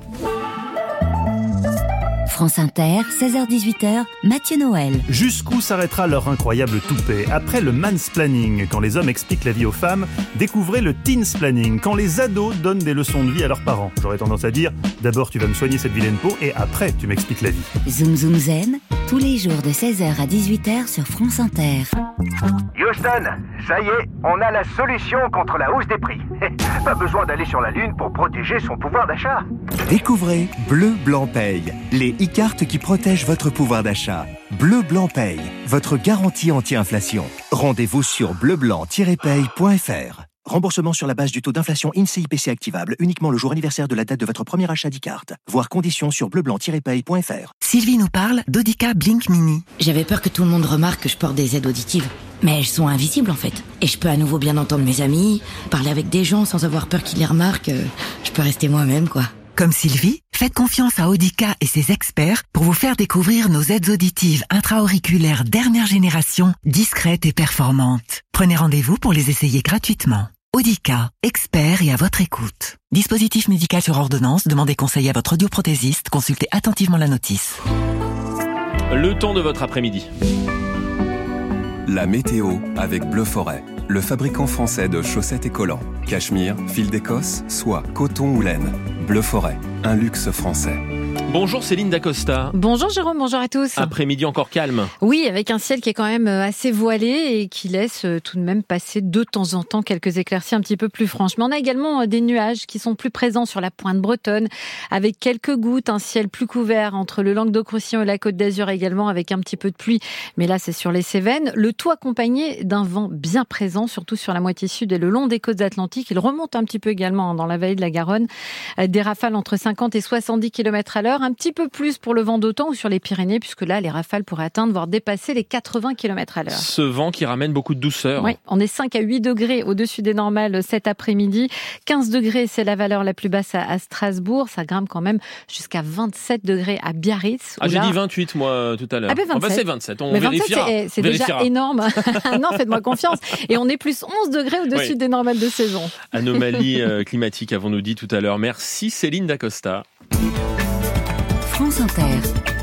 A: France Inter, 16h-18h, Mathieu Noël.
Z: Jusqu'où s'arrêtera leur incroyable toupet? Après le mansplaining, quand les hommes expliquent la vie aux femmes, découvrez le teensplaining, quand les ados donnent des leçons de vie à leurs parents. J'aurais tendance à dire, d'abord tu vas me soigner cette vilaine peau et après tu m'expliques la vie.
A: Zoom Zoom Zen, Tous les jours de 16h à 18h sur France Inter.
H: Houston, ça y est, on a la solution contre la hausse des prix. Pas besoin d'aller sur la Lune pour protéger son pouvoir d'achat.
I: Découvrez Bleu Blanc Paye, les e-cartes qui protègent votre pouvoir d'achat. Bleu Blanc Paye, votre garantie anti-inflation. Rendez-vous sur bleublanc-paye.fr. Remboursement sur la base du taux d'inflation INSEE-IPC activable uniquement le jour anniversaire de la date de votre premier achat d'e-carte. Voir conditions sur bleublanc-paye.fr.
J: Sylvie nous parle d'Audica Blink Mini.
K: J'avais peur que tout le monde remarque que je porte des aides auditives. Mais elles sont invisibles en fait. Et je peux à nouveau bien entendre mes amis, parler avec des gens sans avoir peur qu'ils les remarquent. Je peux rester moi-même quoi.
J: Comme Sylvie, faites confiance à Audica et ses experts pour vous faire découvrir nos aides auditives intra-auriculaires dernière génération, discrètes et performantes. Prenez rendez-vous pour les essayer gratuitement. Audica, expert et à votre écoute. Dispositif médical sur ordonnance, demandez conseil à votre audioprothésiste, consultez attentivement la notice.
B: Le temps de votre après-midi.
L: La météo avec Bleu Forêt, le fabricant français de chaussettes et collants. Cachemire, fil d'Écosse, soie, coton ou laine. Bleu Forêt, un luxe français.
B: Bonjour Céline Dacosta.
M: Bonjour Jérôme, bonjour à tous.
B: Après-midi encore calme.
M: Oui, avec un ciel qui est quand même assez voilé et qui laisse tout de même passer de temps en temps quelques éclaircies un petit peu plus franches. Mais on a également des nuages qui sont plus présents sur la pointe bretonne, avec quelques gouttes, un ciel plus couvert entre le Languedoc-Roussillon et la Côte d'Azur également, avec un petit peu de pluie. Mais là, c'est sur les Cévennes. Le tout accompagné d'un vent bien présent, surtout sur la moitié sud et le long des côtes atlantiques. Il remonte un petit peu également dans la vallée de la Garonne. Des rafales entre 50 et 70 km à l'heure. Un petit peu plus pour le vent d'OTAN ou sur les Pyrénées, puisque là, les rafales pourraient atteindre, voire dépasser les 80 km à l'heure.
B: Ce vent qui ramène beaucoup de douceur.
M: Oui, on est 5 à 8 degrés au-dessus des normales cet après-midi. 15 degrés, c'est la valeur la plus basse à Strasbourg. Ça grimpe quand même jusqu'à 27 degrés à Biarritz.
B: J'ai dit 28, moi, tout à l'heure.
M: Ah ben 27.
B: C'est 27, on
M: mais
B: vérifiera.
M: 27, c'est déjà énorme. Non, faites-moi confiance. Et on est plus 11 degrés au-dessus des normales de saison.
B: Anomalie climatique, avons-nous dit tout à l'heure. Merci Céline Dacosta.
A: France Inter.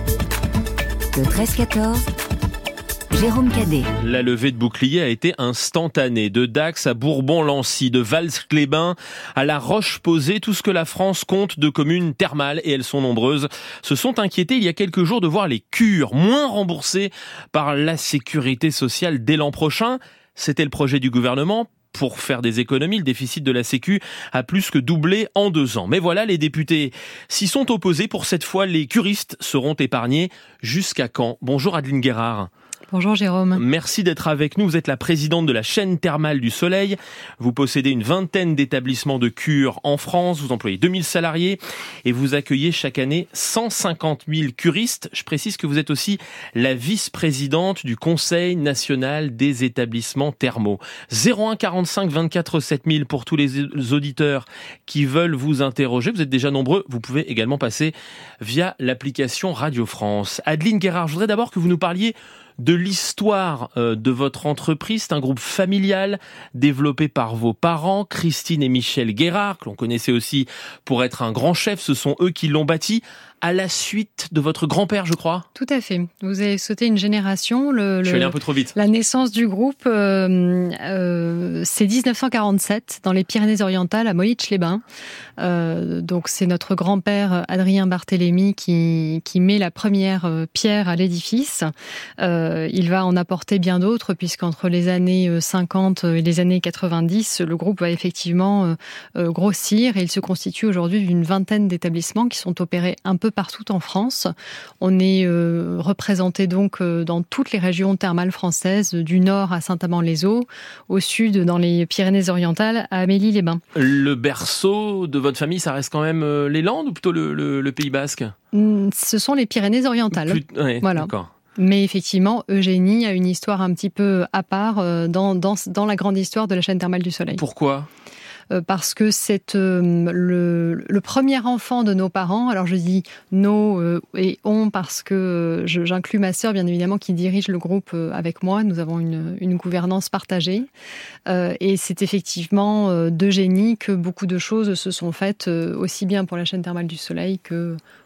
A: Le 13-14, Jérôme Cadet.
B: La levée de bouclier a été instantanée. De Dax à Bourbon-Lancy, de Vals-Clébin à La Roche-Posay, tout ce que la France compte de communes thermales, et elles sont nombreuses, se sont inquiétées il y a quelques jours de voir les cures moins remboursées par la sécurité sociale dès l'an prochain. C'était le projet du gouvernement. Pour faire des économies, le déficit de la Sécu a plus que doublé en 2 ans. Mais voilà, les députés s'y sont opposés. Pour cette fois, les curistes seront épargnés. Jusqu'à quand ? Bonjour Adeline Guérard.
M: Bonjour Jérôme.
B: Merci d'être avec nous. Vous êtes la présidente de la chaîne thermale du Soleil. Vous possédez une 20aine d'établissements de cure en France. Vous employez 2000 salariés et vous accueillez chaque année 150 000 curistes. Je précise que vous êtes aussi la vice-présidente du Conseil national des établissements thermaux. 01 45 24 7000 pour tous les auditeurs qui veulent vous interroger. Vous êtes déjà nombreux. Vous pouvez également passer via l'application Radio France. Adeline Guérard, je voudrais d'abord que vous nous parliez de l'histoire de votre entreprise. C'est un groupe familial développé par vos parents, Christine et Michel Guérard, que l'on connaissait aussi pour être un grand chef. Ce sont eux qui l'ont bâti à la suite de votre grand-père, je crois.
M: Tout à fait. Vous avez sauté une génération.
B: Je suis allé un peu trop vite.
M: La naissance du groupe, c'est 1947, dans les Pyrénées-Orientales, à Moïtch-les-Bains. Donc c'est notre grand-père, Adrien Barthélémy, qui met la première pierre à l'édifice. Il va en apporter bien d'autres, puisqu'entre les années 50 et les années 90, le groupe va effectivement grossir, et il se constitue aujourd'hui d'une 20aine d'établissements qui sont opérés un peu partout en France. On est représenté donc dans toutes les régions thermales françaises, du nord à Saint-Amand-les-Eaux, au sud dans les Pyrénées-Orientales à Amélie-les-Bains.
B: Le berceau de votre famille, ça reste quand même les Landes ou plutôt le Pays Basque ?
M: Ce sont les Pyrénées-Orientales.
B: Ouais,
M: voilà.
B: D'accord.
M: Mais effectivement, Eugénie a une histoire un petit peu à part dans la grande histoire de la chaîne thermale du Soleil.
B: Pourquoi ?
M: Parce que c'est le premier enfant de nos parents. Alors je dis nos et on parce que j'inclus ma sœur bien évidemment qui dirige le groupe avec moi. Nous avons une gouvernance partagée et c'est effectivement d'Eugénie que beaucoup de choses se sont faites aussi bien pour la chaîne thermale du Soleil que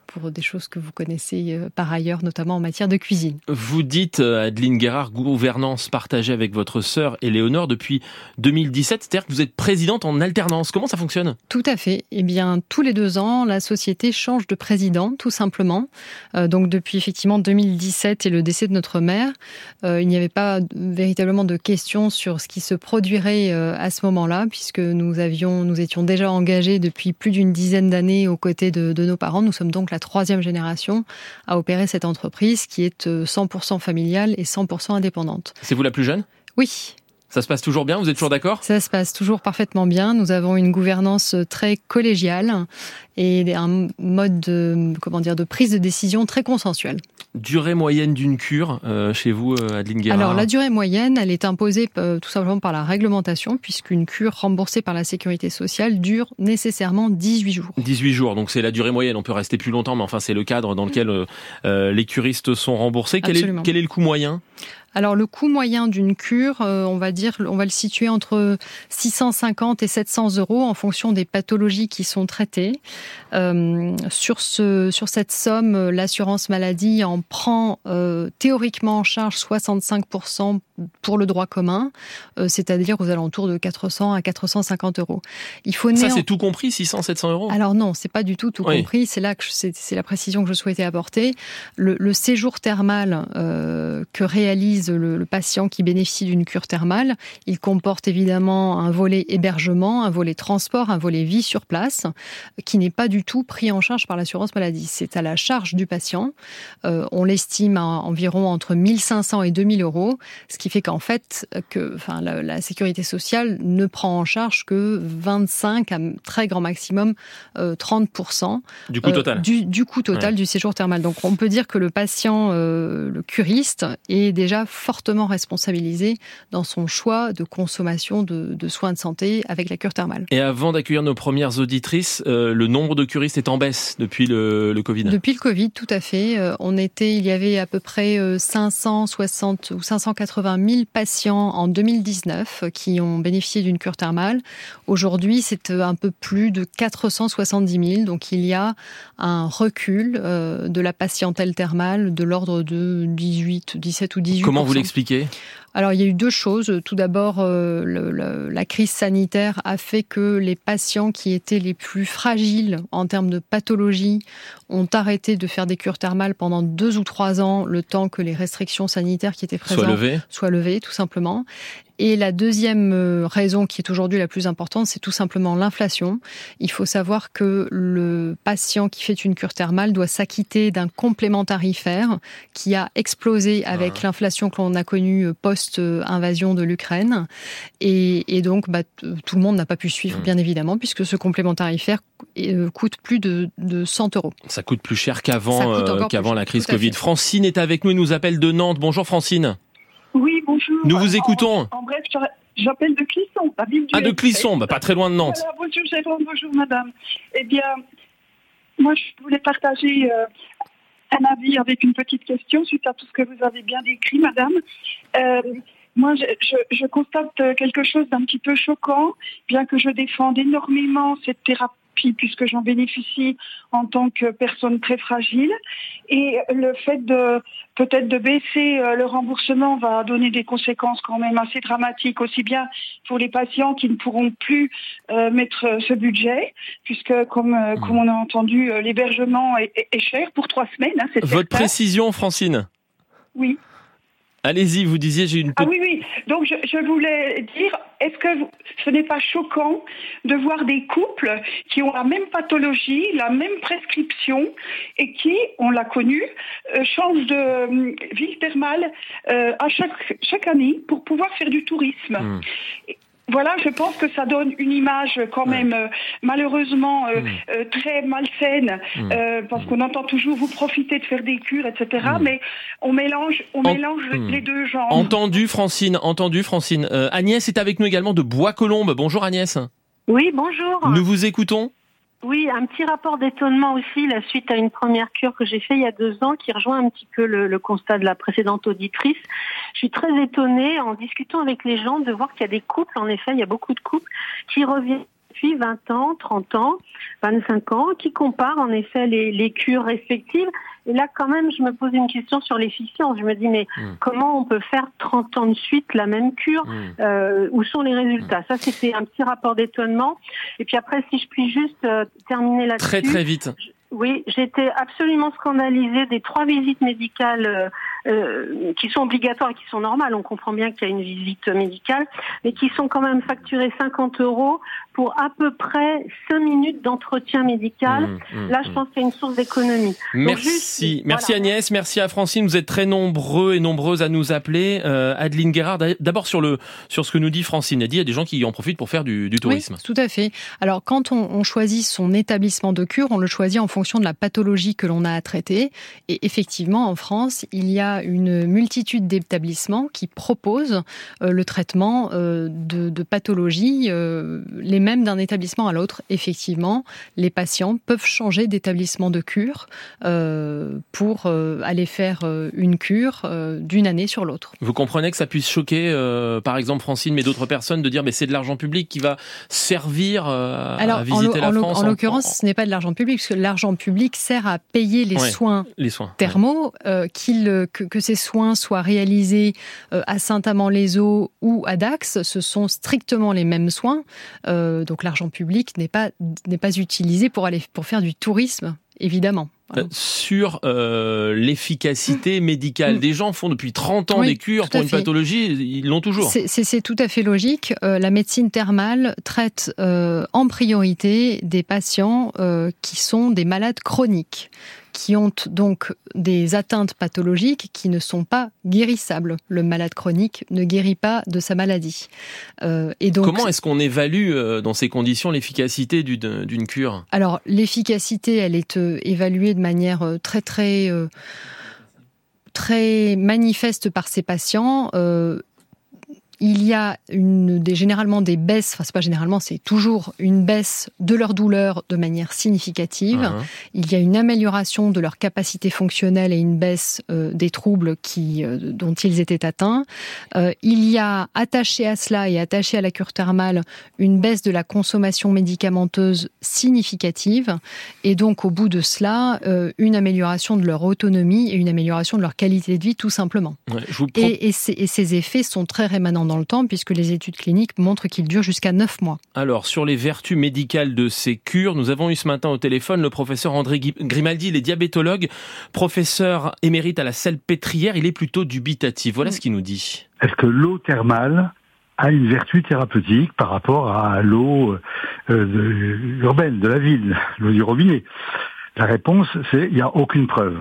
N: pour des choses que vous connaissez par ailleurs, notamment en matière de cuisine.
B: Vous dites, Adeline Guérard, gouvernance partagée avec votre sœur Éléonore depuis 2017, c'est-à-dire que vous êtes présidente en alternance. Comment ça fonctionne ?
N: Tout à fait. Eh bien, tous les 2 ans, la société change de président, tout simplement. Donc, depuis effectivement 2017 et le décès de notre mère, il n'y avait pas véritablement de questions sur ce qui se produirait à ce moment-là, puisque nous étions déjà engagés depuis plus d'une dizaine d'années aux côtés de nos parents. Nous sommes donc la 3e génération à opérer cette entreprise qui est 100% familiale et 100% indépendante.
B: C'est vous la plus jeune ?
N: Oui.
B: Ça se passe toujours bien ? Vous êtes toujours d'accord ?
N: Ça se passe toujours parfaitement bien. Nous avons une gouvernance très collégiale et un mode de prise de décision très consensuel.
B: Durée moyenne d'une cure chez vous, Adeline Guérard ?
N: Alors, la durée moyenne, elle est imposée tout simplement par la réglementation, puisqu'une cure remboursée par la sécurité sociale dure nécessairement 18 jours.
B: 18 jours, donc c'est la durée moyenne. On peut rester plus longtemps, mais enfin, c'est le cadre dans lequel les curistes sont remboursés. Quel est le coût moyen ?
N: Alors, le coût moyen d'une cure, on va le situer entre 650 et 700 euros en fonction des pathologies qui sont traitées. Sur cette somme, l'assurance maladie en prend théoriquement en charge 65% pour le droit commun, c'est-à-dire aux alentours de 400 à 450 euros. Ça,
B: c'est tout compris, 600, 700 euros ?
N: Alors non, c'est pas du tout compris. C'est là que c'est la précision que je souhaitais apporter. Le séjour thermal que réalise le patient qui bénéficie d'une cure thermale, il comporte évidemment un volet hébergement, un volet transport, un volet vie sur place, qui n'est pas du tout pris en charge par l'assurance maladie. C'est à la charge du patient. On l'estime à environ entre 1500 et 2000 euros, ce qui fait qu'en fait, la sécurité sociale ne prend en charge que 25 à très grand maximum 30%
B: du coût total,
N: du coût total du séjour thermal. Donc on peut dire que le patient, le curiste, est déjà fortement responsabilisé dans son choix de consommation de soins de santé avec la cure thermale.
B: Et avant d'accueillir nos premières auditrices, le nombre de curistes est en baisse depuis le Covid.
N: Depuis le Covid, tout à fait. Il y avait à peu près 560 ou 580 000 patients en 2019 qui ont bénéficié d'une cure thermale. Aujourd'hui, c'est un peu plus de 470 000. Donc il y a un recul de la patientèle thermale de l'ordre de 17 ou 18%.
B: Comment vous l'expliquez ?
N: Alors, il y a eu 2 choses. Tout d'abord, la crise sanitaire a fait que les patients qui étaient les plus fragiles en termes de pathologie ont arrêté de faire des cures thermales pendant 2 ou 3 ans, le temps que les restrictions sanitaires qui étaient présentes soient levées, tout simplement. Et la deuxième raison qui est aujourd'hui la plus importante, c'est tout simplement l'inflation. Il faut savoir que le patient qui fait une cure thermale doit s'acquitter d'un complément tarifaire qui a explosé avec l'inflation que l'on a connue post-invasion de l'Ukraine. Et donc, tout le monde n'a pas pu suivre, bien évidemment, puisque ce complément tarifaire coûte plus de 100 euros.
B: Ça coûte plus cher qu'avant la crise Covid. Francine est avec nous, elle nous appelle de Nantes. Bonjour Francine.
O: Oui, bonjour.
B: Nous vous écoutons.
O: En bref, j'appelle de Clisson, la ville du
B: de Clisson, pas très loin de Nantes.
O: Voilà, bonjour Jérôme, bonjour madame. Eh bien, moi je voulais partager un avis avec une petite question suite à tout ce que vous avez bien décrit, madame. Moi, je constate quelque chose d'un petit peu choquant, bien que je défende énormément cette thérapie, puisque j'en bénéficie en tant que personne très fragile. Et le fait peut-être de baisser le remboursement va donner des conséquences quand même assez dramatiques, aussi bien pour les patients qui ne pourront plus mettre ce budget, puisque comme on a entendu, l'hébergement est cher pour 3 semaines. C'est
B: Votre
O: certain.
B: précision, Francine ?
O: Oui.
B: Allez-y, vous disiez, j'ai une petite...
O: Ah oui. Donc je voulais dire, est-ce que ce n'est pas choquant de voir des couples qui ont la même pathologie, la même prescription et qui, on l'a connu, changent de ville thermale à chaque année pour pouvoir faire du tourisme. Voilà, je pense que ça donne une image quand même malheureusement très malsaine parce qu'on entend toujours vous profitez de faire des cures, etc. Mais on mélange les deux genres.
B: Entendu Francine. Agnès est avec nous également de Bois-Colombes. Bonjour Agnès.
P: Oui, bonjour.
B: Nous vous écoutons.
P: Oui, un petit rapport d'étonnement aussi, la suite à une première cure que j'ai fait il y a 2 ans, qui rejoint un petit peu le constat de la précédente auditrice. Je suis très étonnée en discutant avec les gens de voir qu'il y a des couples, en effet, il y a beaucoup de couples qui reviennent depuis 20 ans, 30 ans, 25 ans, qui comparent en effet les cures respectives. Et là, quand même, je me pose une question sur l'efficience. Je me dis, mais comment on peut faire 30 ans de suite la même cure Où sont les résultats Ça, c'était un petit rapport d'étonnement. Et puis après, si je puis juste terminer là-dessus.
B: Très, très vite.
P: Oui, j'étais absolument scandalisée des 3 visites médicales qui sont obligatoires et qui sont normales. On comprend bien qu'il y a une visite médicale, mais qui sont quand même facturées 50 € pour à peu près 5 minutes d'entretien médical. Là, je pense qu'il y a une source d'économie.
B: Merci. Merci voilà. Agnès, merci à Francine. Vous êtes très nombreux et nombreuses à nous appeler. Adeline Guérard, d'abord sur ce que nous dit Francine. Elle dit il y a des gens qui en profitent pour faire du tourisme.
N: Oui, tout à fait. Alors, quand on choisit son établissement de cure, on le choisit en fonction de la pathologie que l'on a à traiter. Et effectivement, en France, il y a une multitude d'établissements qui proposent le traitement de pathologies, les mêmes d'un établissement à l'autre. Effectivement, les patients peuvent changer d'établissement de cure pour aller faire une cure d'une année sur l'autre.
B: Vous comprenez que ça puisse choquer, par exemple Francine, mais d'autres personnes, de dire mais c'est de l'argent public qui va servir à visiter la France.
N: En l'occurrence, ce n'est pas de l'argent public, parce que l'argent public sert à payer les soins thermaux, que ces soins soient réalisés à Saint-Amand-les-Eaux ou à Dax, ce sont strictement les mêmes soins. Donc l'argent public n'est pas utilisé pour faire du tourisme, évidemment. Voilà.
B: Sur l'efficacité médicale. Des gens font depuis 30 ans des cures pour une pathologie, ils l'ont toujours.
N: C'est tout à fait logique. La médecine thermale traite en priorité des patients qui sont des malades chroniques, qui ont donc des atteintes pathologiques qui ne sont pas guérissables. Le malade chronique ne guérit pas de sa maladie. Et donc,
B: comment est-ce qu'on évalue dans ces conditions l'efficacité d'une cure ?
N: Alors, l'efficacité, elle est évaluée de manière très manifeste par ces patients. Il y a généralement des baisses, enfin c'est pas généralement, c'est toujours une baisse de leur douleur de manière significative. Il y a une amélioration de leur capacité fonctionnelle et une baisse des troubles dont ils étaient atteints. Il y a attaché à cela et attaché à la cure thermale une baisse de la consommation médicamenteuse significative, et donc au bout de cela une amélioration de leur autonomie et une amélioration de leur qualité de vie tout simplement. Et ces effets sont très rémanents dans le temps, puisque les études cliniques montrent qu'ils durent jusqu'à 9 mois.
B: Alors, sur les vertus médicales de ces cures, nous avons eu ce matin au téléphone le professeur André Grimaldi, il est diabétologue, professeur émérite à la Salpêtrière, il est plutôt dubitatif. Voilà ce qu'il nous dit.
Q: Est-ce que l'eau thermale a une vertu thérapeutique par rapport à l'eau urbaine, de la ville, l'eau du robinet ? La réponse, c'est il n'y a aucune preuve.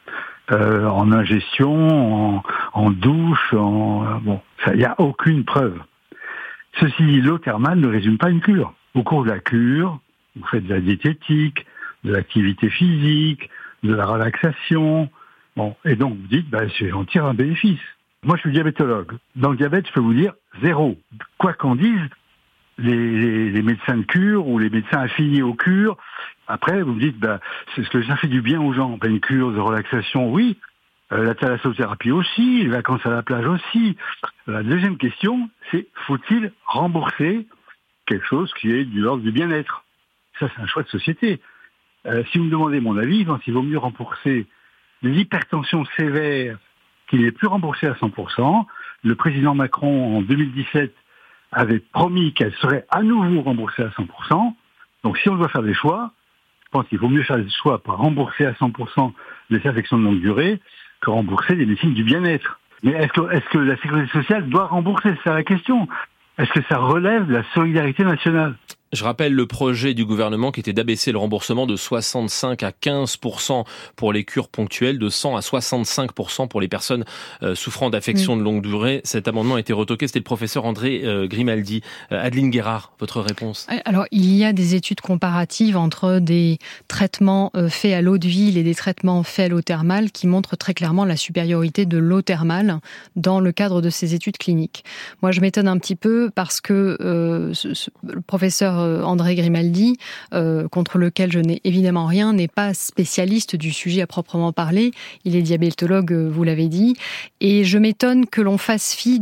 Q: En ingestion, en douche, il n'y a aucune preuve. Ceci dit, l'eau thermale ne résume pas une cure. Au cours de la cure, vous faites de la diététique, de l'activité physique, de la relaxation, et donc vous dites, j'en tire un bénéfice. Moi, je suis diabétologue. Dans le diabète, je peux vous dire 0. Quoi qu'en disent les médecins de cure ou les médecins affiliés aux cures. Après, vous me dites, c'est ce que ça fait du bien aux gens. Une cure de relaxation, oui. La thalassothérapie aussi, les vacances à la plage aussi. La deuxième question, c'est faut-il rembourser quelque chose qui est de l'ordre du bien-être ? Ça, c'est un choix de société. Si vous me demandez mon avis, je pense qu'il vaut mieux rembourser l'hypertension sévère qui n'est plus remboursée à 100%. Le président Macron, en 2017, avait promis qu'elle serait à nouveau remboursée à 100%. Donc si on doit faire des choix, je pense qu'il vaut mieux faire des choix pour rembourser à 100% les affections de longue durée que rembourser des médecines du bien-être. Mais est-ce que la sécurité sociale doit rembourser ? C'est la question. Est-ce que ça relève de la solidarité nationale ?
B: Je rappelle le projet du gouvernement qui était d'abaisser le remboursement de 65 à 15% pour les cures ponctuelles, de 100 à 65% pour les personnes souffrant d'affections de longue durée. Cet amendement a été retoqué. C'était le professeur André Grimaldi. Adeline Guérard, votre réponse ?
N: Alors, il y a des études comparatives entre des traitements faits à l'eau de ville et des traitements faits à l'eau thermale qui montrent très clairement la supériorité de l'eau thermale dans le cadre de ces études cliniques. Moi, je m'étonne un petit peu parce que le professeur André Grimaldi, contre lequel je n'ai évidemment rien, n'est pas spécialiste du sujet à proprement parler. Il est diabétologue, vous l'avez dit. Et je m'étonne que l'on fasse fi de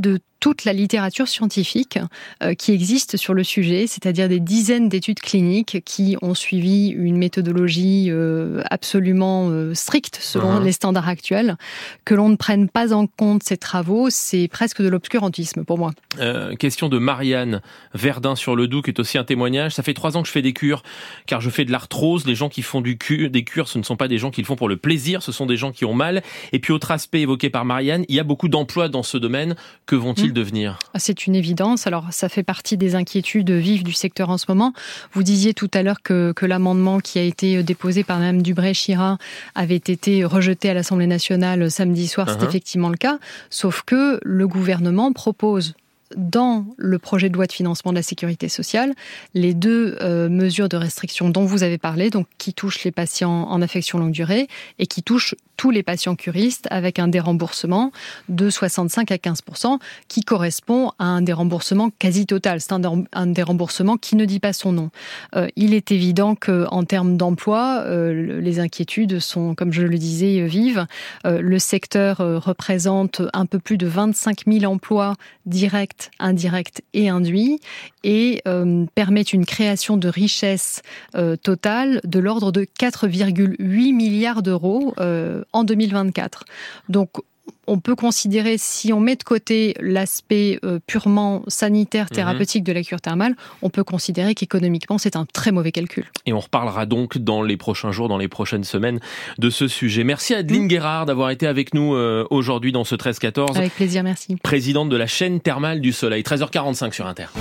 N: toute la littérature scientifique qui existe sur le sujet, c'est-à-dire des dizaines d'études cliniques qui ont suivi une méthodologie absolument stricte selon les standards actuels. Que l'on ne prenne pas en compte ces travaux, c'est presque de l'obscurantisme pour moi.
B: Question de Marianne Verdun sur le Doubs, qui est aussi un témoignage. Ça fait 3 ans que je fais des cures, car je fais de l'arthrose. Les gens qui font des cures, ce ne sont pas des gens qui le font pour le plaisir, ce sont des gens qui ont mal. Et puis, autre aspect évoqué par Marianne, il y a beaucoup d'emplois dans ce domaine. Que vont-ils devenir ?
N: C'est une évidence. Alors, ça fait partie des inquiétudes vives du secteur en ce moment. Vous disiez tout à l'heure que l'amendement qui a été déposé par Mme Dubré-Chirat avait été rejeté à l'Assemblée nationale samedi soir. C'est effectivement le cas. Sauf que le gouvernement propose dans le projet de loi de financement de la sécurité sociale, les 2 mesures de restriction dont vous avez parlé, donc qui touchent les patients en affection longue durée et qui touchent tous les patients curistes avec un déremboursement de 65 à 15% qui correspond à un déremboursement quasi total. C'est un déremboursement qui ne dit pas son nom. Il est évident qu'en termes d'emploi, les inquiétudes sont, comme je le disais, vives. Le secteur représente un peu plus de 25 000 emplois directs, indirects et induits et permet une création de richesse totale de l'ordre de 4,8 milliards d'euros en 2024. Donc, on peut considérer, si on met de côté l'aspect purement sanitaire, thérapeutique de la cure thermale, on peut considérer qu'économiquement, c'est un très mauvais calcul.
B: Et on reparlera donc dans les prochains jours, dans les prochaines semaines de ce sujet. Merci à Adeline Guérard d'avoir été avec nous aujourd'hui dans ce 13-14.
N: Avec plaisir, merci.
B: Présidente de la chaîne thermale du Soleil. 13h45 sur Inter.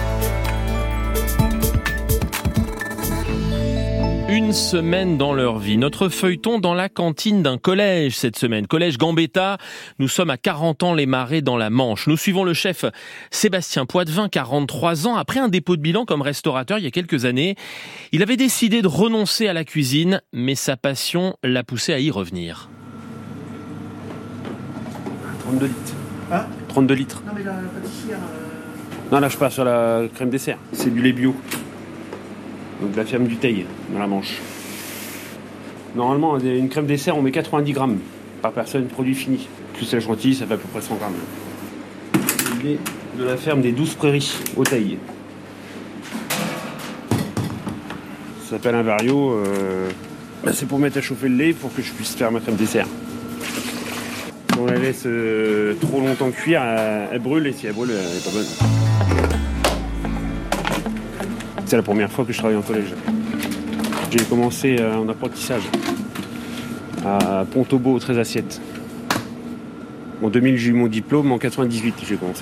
B: Une semaine dans leur vie. Notre feuilleton dans la cantine d'un collège cette semaine. Collège Gambetta. Nous sommes à 40 ans les Marais dans la Manche. Nous suivons le chef Sébastien Poitvin, 43 ans. Après un dépôt de bilan comme restaurateur il y a quelques années, il avait décidé de renoncer à la cuisine, mais sa passion l'a poussé à y revenir.
R: 32 litres. Hein ? 32 litres. Non mais la pâtissière... Non là je passe sur la crème dessert. C'est du lait bio. Donc la ferme du Teil, dans la Manche. Normalement, une crème dessert, on met 90 grammes par personne, produit fini. Plus la chantilly, ça fait à peu près 100 grammes. C'est le lait de la ferme des 12 Prairies, au Teil. Ça s'appelle un vario. C'est pour mettre à chauffer le lait pour que je puisse faire ma crème dessert. Si on la laisse trop longtemps cuire, elle brûle, et si elle brûle, elle n'est pas bonne. C'est la première fois que je travaille en collège. J'ai commencé en apprentissage à Pont-Aubeau, 13 assiettes. En 2000, j'ai eu mon diplôme. En 98, j'ai commencé.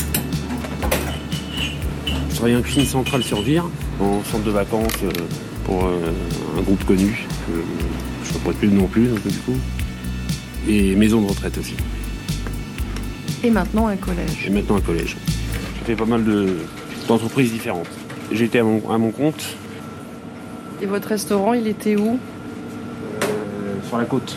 R: Je travaillais en cuisine centrale sur Vire, en centre de vacances pour un groupe connu. Je ne pourrais plus non plus, donc, du coup. Et maison de retraite aussi.
N: Et maintenant un collège.
R: J'ai fait pas mal d'entreprises différentes. J'étais à mon compte.
N: Et votre restaurant, il était où ?
R: Sur la côte.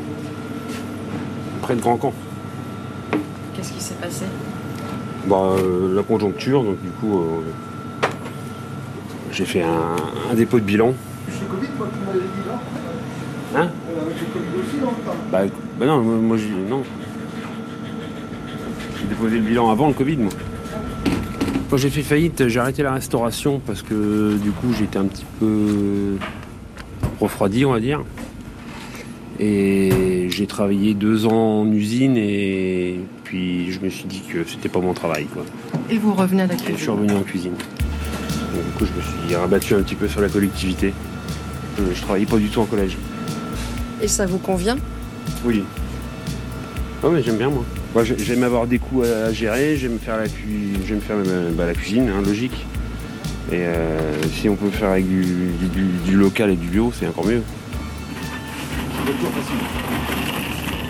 R: Près de Grand Camp.
N: Qu'est-ce qui s'est passé ?
R: La conjoncture, donc du coup, j'ai fait un dépôt de bilan.
Y: C'est Covid, moi, tu m'avais dit, là ?
R: Hein ?
Y: C'est Covid aussi, non ?
R: Non, moi non. J'ai déposé le bilan avant le Covid, moi. Quand j'ai fait faillite, j'ai arrêté la restauration parce que du coup j'étais un petit peu refroidi, on va dire. Et j'ai travaillé 2 ans en usine et puis je me suis dit que c'était pas mon travail, quoi.
N: Et vous revenez à la cuisine ?
R: Et je suis revenu en cuisine. Donc, du coup je me suis rabattu un petit peu sur la collectivité. Je travaillais pas du tout en collège.
N: Et ça vous convient ?
R: Oui. Ah mais j'aime bien moi. Moi, j'aime avoir des coups à gérer, j'aime faire la cuisine, hein, logique. Et si on peut faire avec du local et du bio, c'est encore mieux. C'est toujours facile.
N: Pardon ?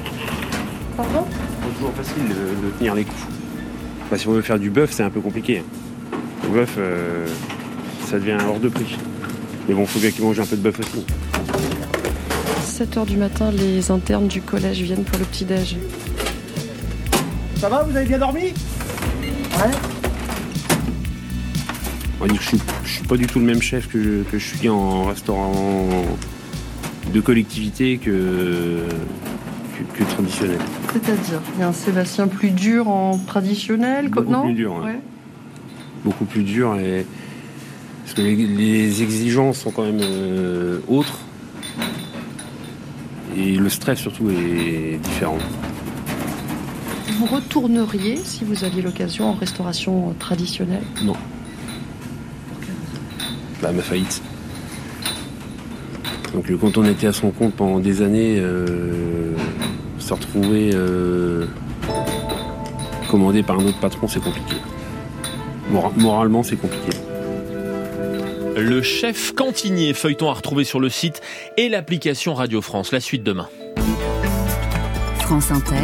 R: C'est toujours facile de tenir les coups. Si on veut faire du bœuf, c'est un peu compliqué. Le bœuf, ça devient hors de prix. Mais bon, il faut bien qu'ils mangent un peu de bœuf aussi.
N: 7h du matin, les internes du collège viennent pour le petit-déj.
Y: Ça va, vous avez bien dormi ? Ouais.
R: On va dire que je suis pas du tout le même chef que je suis en restaurant de collectivité que que traditionnel.
N: C'est-à-dire, il y a un Sébastien plus dur en traditionnel,
R: beaucoup plus dur, ouais. Beaucoup plus dur, parce que les exigences sont quand même autres, et le stress surtout est différent.
N: Vous retourneriez, si vous aviez l'occasion, en restauration traditionnelle ?
R: Non. Ma faillite. Donc quand on était à son compte pendant des années, se retrouver commandé par un autre patron, c'est compliqué. Moralement, c'est compliqué.
B: Le chef cantinier, feuilleton à retrouver sur le site et l'application Radio France. La suite demain.
A: France Inter.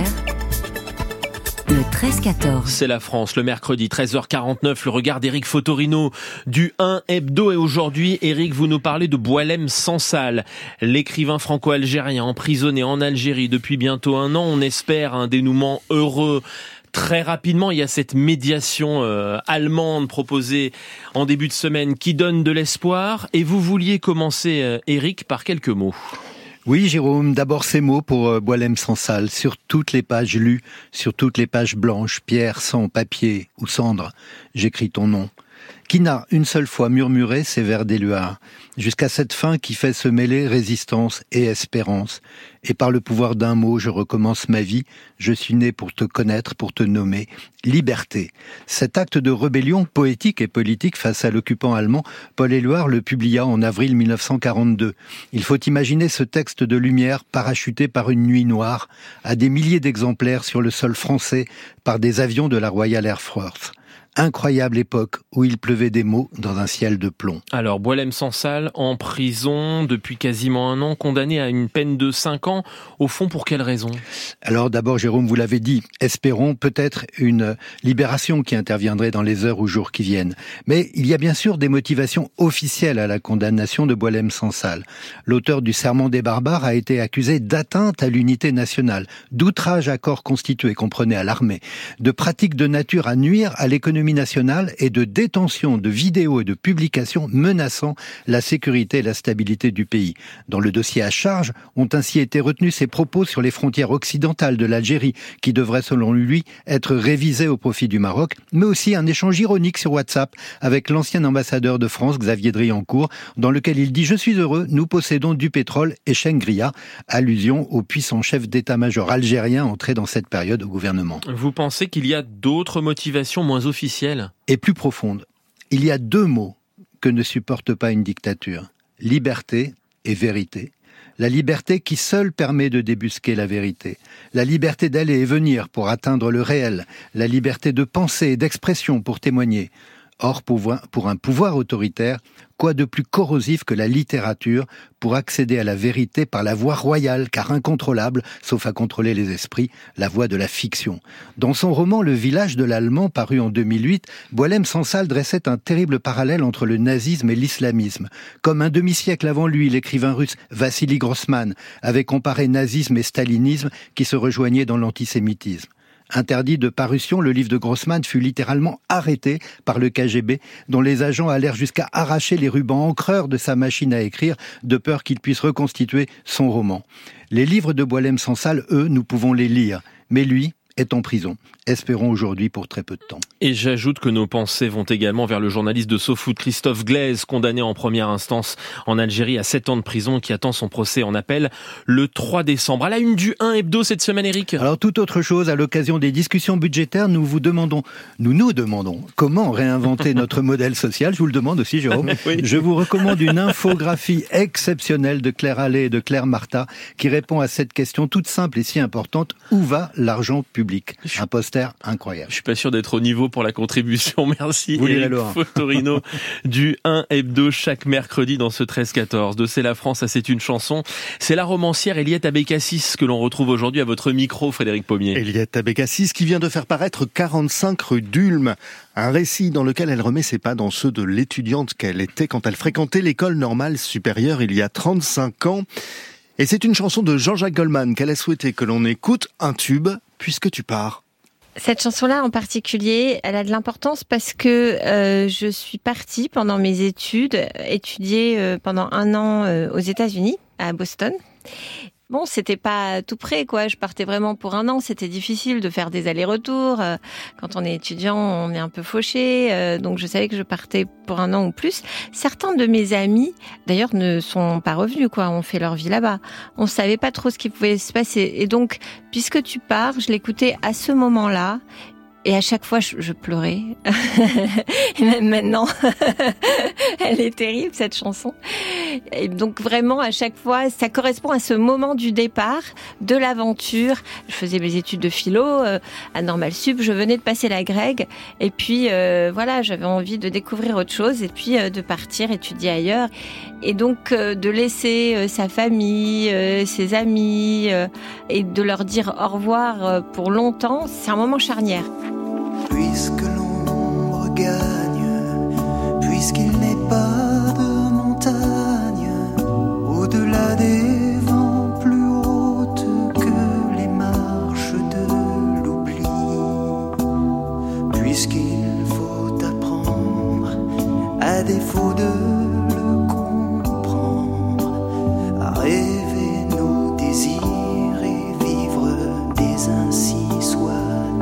A: Le 13-14.
B: C'est la France, le mercredi 13h49, le regard d'Éric Fotorino du 1 Hebdo. Et aujourd'hui, Éric, vous nous parlez de Boualem Sansal, l'écrivain franco-algérien emprisonné en Algérie depuis bientôt 1 an. On espère un dénouement heureux. Très rapidement, il y a cette médiation allemande proposée en début de semaine qui donne de l'espoir. Et vous vouliez commencer, Éric, par quelques mots.
C: Oui, Jérôme, d'abord ces mots pour Boualem Sansal. Sur toutes les pages lues, sur toutes les pages blanches, pierre, sang, papier ou cendre, j'écris ton nom. Qui n'a une seule fois murmuré ces vers d'Éluard, jusqu'à cette fin qui fait se mêler résistance et espérance. Et par le pouvoir d'un mot, je recommence ma vie. Je suis né pour te connaître, pour te nommer. Liberté. Cet acte de rébellion poétique et politique face à l'occupant allemand, Paul Éluard le publia en avril 1942. Il faut imaginer ce texte de lumière parachuté par une nuit noire à des milliers d'exemplaires sur le sol français par des avions de la Royal Air Force. Incroyable époque où il pleuvait des mots dans un ciel de plomb.
B: Alors, Boualem Sansal, en prison depuis quasiment 1 an, condamné à une peine de 5 ans. Au fond, pour quelle raison ?
C: Alors d'abord, Jérôme, vous l'avez dit, espérons peut-être une libération qui interviendrait dans les heures ou jours qui viennent. Mais il y a bien sûr des motivations officielles à la condamnation de Boualem Sansal. L'auteur du Serment des barbares a été accusé d'atteinte à l'unité nationale, d'outrage à corps constitué, comprenez, à l'armée, de pratiques de nature à nuire à l'économie nationale et de détention de vidéos et de publications menaçant la sécurité et la stabilité du pays. Dans le dossier à charge, ont ainsi été retenus ses propos sur les frontières occidentales de l'Algérie, qui devraient selon lui être révisés au profit du Maroc, mais aussi un échange ironique sur WhatsApp avec l'ancien ambassadeur de France, Xavier Driancourt, dans lequel il dit « Je suis heureux, nous possédons du pétrole et Chengria », allusion au puissant chef d'état-major algérien entré dans cette période au gouvernement.
B: Vous pensez qu'il y a d'autres motivations moins officielles ?
C: Et plus profonde. Il y a 2 mots que ne supporte pas une dictature. Liberté et vérité. La liberté qui seule permet de débusquer la vérité. La liberté d'aller et venir pour atteindre le réel. La liberté de penser et d'expression pour témoigner. Or, pour un pouvoir autoritaire, quoi de plus corrosif que la littérature pour accéder à la vérité par la voie royale, car incontrôlable, sauf à contrôler les esprits, la voie de la fiction. Dans son roman Le village de l'Allemand, paru en 2008, Boualem Sansal dressait un terrible parallèle entre le nazisme et l'islamisme. Comme un demi-siècle avant lui, l'écrivain russe Vassili Grossman avait comparé nazisme et stalinisme qui se rejoignaient dans l'antisémitisme. Interdit de parution, le livre de Grossman fut littéralement arrêté par le KGB, dont les agents allèrent jusqu'à arracher les rubans encreurs de sa machine à écrire, de peur qu'il puisse reconstituer son roman. Les livres de Boualem Sansal, eux, nous pouvons les lire, mais lui est en prison. Espérons aujourd'hui pour très peu de temps.
B: Et j'ajoute que nos pensées vont également vers le journaliste de SoFoot, Christophe Glaise, condamné en première instance en Algérie à 7 ans de prison, qui attend son procès en appel le 3 décembre. À la une du 1 Hebdo cette semaine, Éric.
C: Alors, toute autre chose, à l'occasion des discussions budgétaires, nous nous demandons comment réinventer notre modèle social. Je vous le demande aussi, Jérôme. Oui. Je vous recommande une infographie exceptionnelle de Claire Allais et de Claire Marta qui répond à cette question toute simple et si importante. Où va l'argent public ? Un poster incroyable.
B: Je suis pas sûr d'être au niveau pour la contribution. Merci.
C: Vous
B: Éric Fotorino du 1 Hebdo chaque mercredi dans ce 13-14. De C'est la France à C'est une chanson. C'est la romancière Eliette Abécassis que l'on retrouve aujourd'hui à votre micro, Frédéric Pommier.
Y: Eliette Abécassis qui vient de faire paraître 45 rue d'Ulm. Un récit dans lequel elle remet ses pas dans ceux de l'étudiante qu'elle était quand elle fréquentait l'école normale supérieure il y a 35 ans. Et c'est une chanson de Jean-Jacques Goldman qu'elle a souhaité que l'on écoute, un tube, Puisque tu pars.
S: Cette chanson-là en particulier, elle a de l'importance parce que je suis partie pendant mes études, étudier pendant 1 an aux États-Unis, à Boston. Bon, c'était pas tout près, quoi. Je partais vraiment pour 1 an. C'était difficile de faire des allers-retours. Quand on est étudiant, on est un peu fauché. Donc, je savais que je partais pour 1 an ou plus. Certains de mes amis, d'ailleurs, ne sont pas revenus, quoi. Ont fait leur vie là-bas. On savait pas trop ce qui pouvait se passer. Et donc, puisque tu pars, je l'écoutais à ce moment-là. Et à chaque fois, je pleurais. Et même maintenant, elle est terrible, cette chanson. Et donc vraiment, à chaque fois, ça correspond à ce moment du départ, de l'aventure. Je faisais mes études de philo à Normal Sup. Je venais de passer la Greg. Et puis, voilà, j'avais envie de découvrir autre chose et puis de partir étudier ailleurs. Et donc, de laisser sa famille, ses amis et de leur dire au revoir pour longtemps, c'est un moment charnière.
D: Puisque l'ombre gagne, puisqu'il n'est pas de montagne au-delà des vents plus hautes que les marches de l'oubli, puisqu'il faut apprendre, à défaut de le comprendre, à rêver nos désirs et vivre des ainsi soit-il.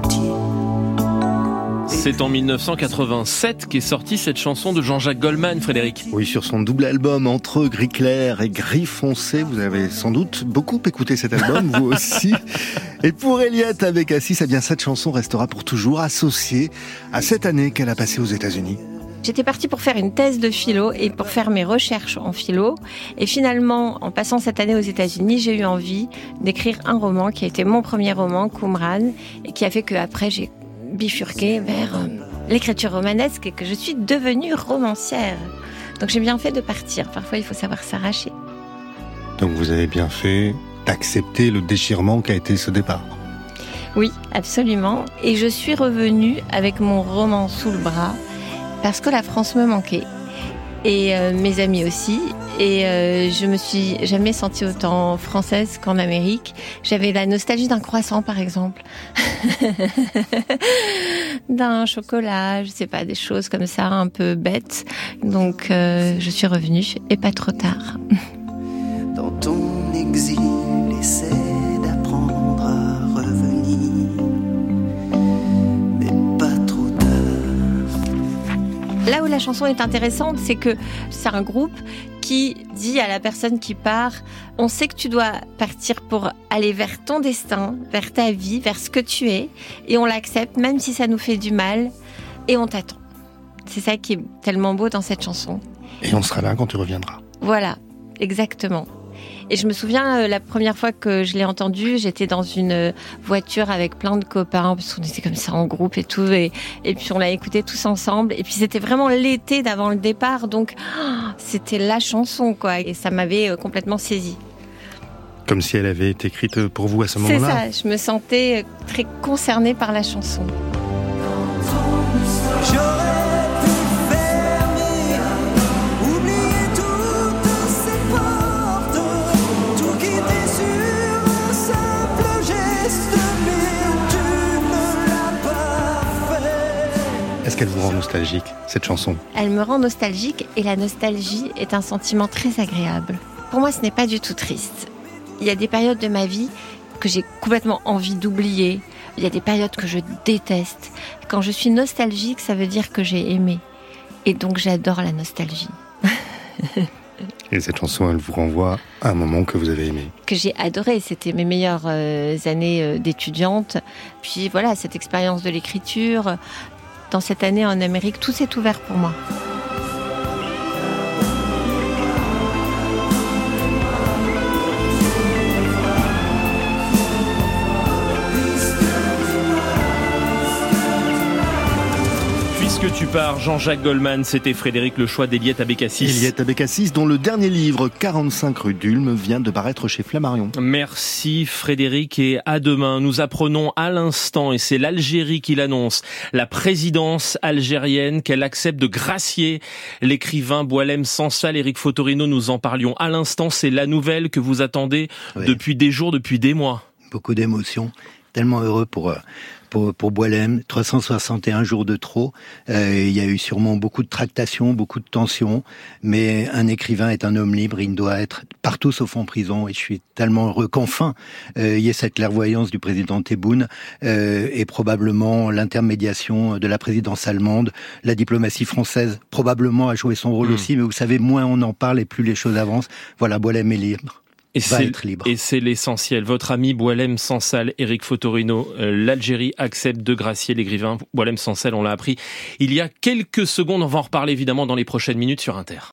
B: C'est en 1987 qu'est sortie cette chanson de Jean-Jacques Goldman, Frédéric.
Y: Oui, sur son double album Entre gris clair et gris foncé, vous avez sans doute beaucoup écouté cet album, vous aussi. Et pour Eliette avec Assis, eh bien cette chanson restera pour toujours associée à cette année qu'elle a passée aux États-Unis.
S: J'étais partie pour faire une thèse de philo et pour faire mes recherches en philo. Et finalement, en passant cette année aux États-Unis, j'ai eu envie d'écrire un roman qui a été mon premier roman, Qumran, et qui a fait qu'après j'ai bifurqué vers l'écriture romanesque et que je suis devenue romancière. Donc j'ai bien fait de partir. Parfois, il faut savoir s'arracher.
Y: Donc vous avez bien fait d'accepter le déchirement qu'a été ce départ.
S: Oui, absolument. Et je suis revenue avec mon roman sous le bras parce que la France me manquait. Et mes amis aussi. Et je me suis jamais sentie autant française qu'en Amérique. J'avais la nostalgie d'un croissant, par exemple. D'un chocolat, je sais pas, des choses comme ça, un peu bêtes. Donc je suis revenue, et pas trop tard.
D: Dans ton exil, essaie d'apprendre à revenir, mais pas trop tard.
S: Là où la chanson est intéressante, c'est que c'est un groupe qui dit à la personne qui part, on sait que tu dois partir pour aller vers ton destin, vers ta vie, vers ce que tu es, et on l'accepte même si ça nous fait du mal, et on t'attend. C'est ça qui est tellement beau dans cette chanson.
Y: Et on sera là quand tu reviendras.
S: Voilà, exactement. Et je me souviens, la première fois que je l'ai entendue, j'étais dans une voiture avec plein de copains, parce qu'on était comme ça en groupe et tout, et puis on l'a écouté tous ensemble, et puis c'était vraiment l'été d'avant le départ, donc c'était la chanson, quoi, et ça m'avait complètement saisie.
Y: Comme si elle avait été écrite pour vous à ce moment-là.
S: C'est ça, je me sentais très concernée par la chanson.
Y: Est-ce qu'elle vous rend nostalgique, cette chanson ?
S: Elle me rend nostalgique, et la nostalgie est un sentiment très agréable. Pour moi, ce n'est pas du tout triste. Il y a des périodes de ma vie que j'ai complètement envie d'oublier. Il y a des périodes que je déteste. Quand je suis nostalgique, ça veut dire que j'ai aimé. Et donc, j'adore la nostalgie.
Y: Et cette chanson, elle vous renvoie à un moment que vous avez aimé.
S: Que j'ai adoré, c'était mes meilleures années d'étudiante. Puis voilà, cette expérience de l'écriture. Dans cette année en Amérique, tout s'est ouvert pour moi.
B: Puisque tu pars, Jean-Jacques Goldman, c'était Frédéric, le choix d'Eliette Abécassis.
Y: Eliette Abécassis, dont le dernier livre, 45 rue d'Ulm, vient de paraître chez Flammarion.
B: Merci Frédéric, et à demain. Nous apprenons à l'instant, et c'est l'Algérie qui l'annonce, la présidence algérienne, qu'elle accepte de gracier l'écrivain Boualem Sansal. Éric Fotorino, nous en parlions à l'instant. C'est la nouvelle que vous attendez depuis des jours, depuis des mois.
C: Beaucoup d'émotions. Tellement heureux pour Boualem, 361 jours de trop. Il y a eu sûrement beaucoup de tractations, beaucoup de tensions, mais un écrivain est un homme libre, il ne doit être partout sauf en prison. Et je suis tellement heureux qu'enfin il y ait cette clairvoyance du président Tebboune et probablement l'intermédiation de la présidence allemande. La diplomatie française probablement a joué son rôle aussi, mais vous savez, moins on en parle et plus les choses avancent. Voilà, Boualem est libre.
B: Et c'est l'essentiel. Votre ami Boualem Sansal, Éric Fotorino, l'Algérie accepte de gracier l'écrivain Boualem Sansal, on l'a appris il y a quelques secondes. On va en reparler évidemment dans les prochaines minutes sur Inter.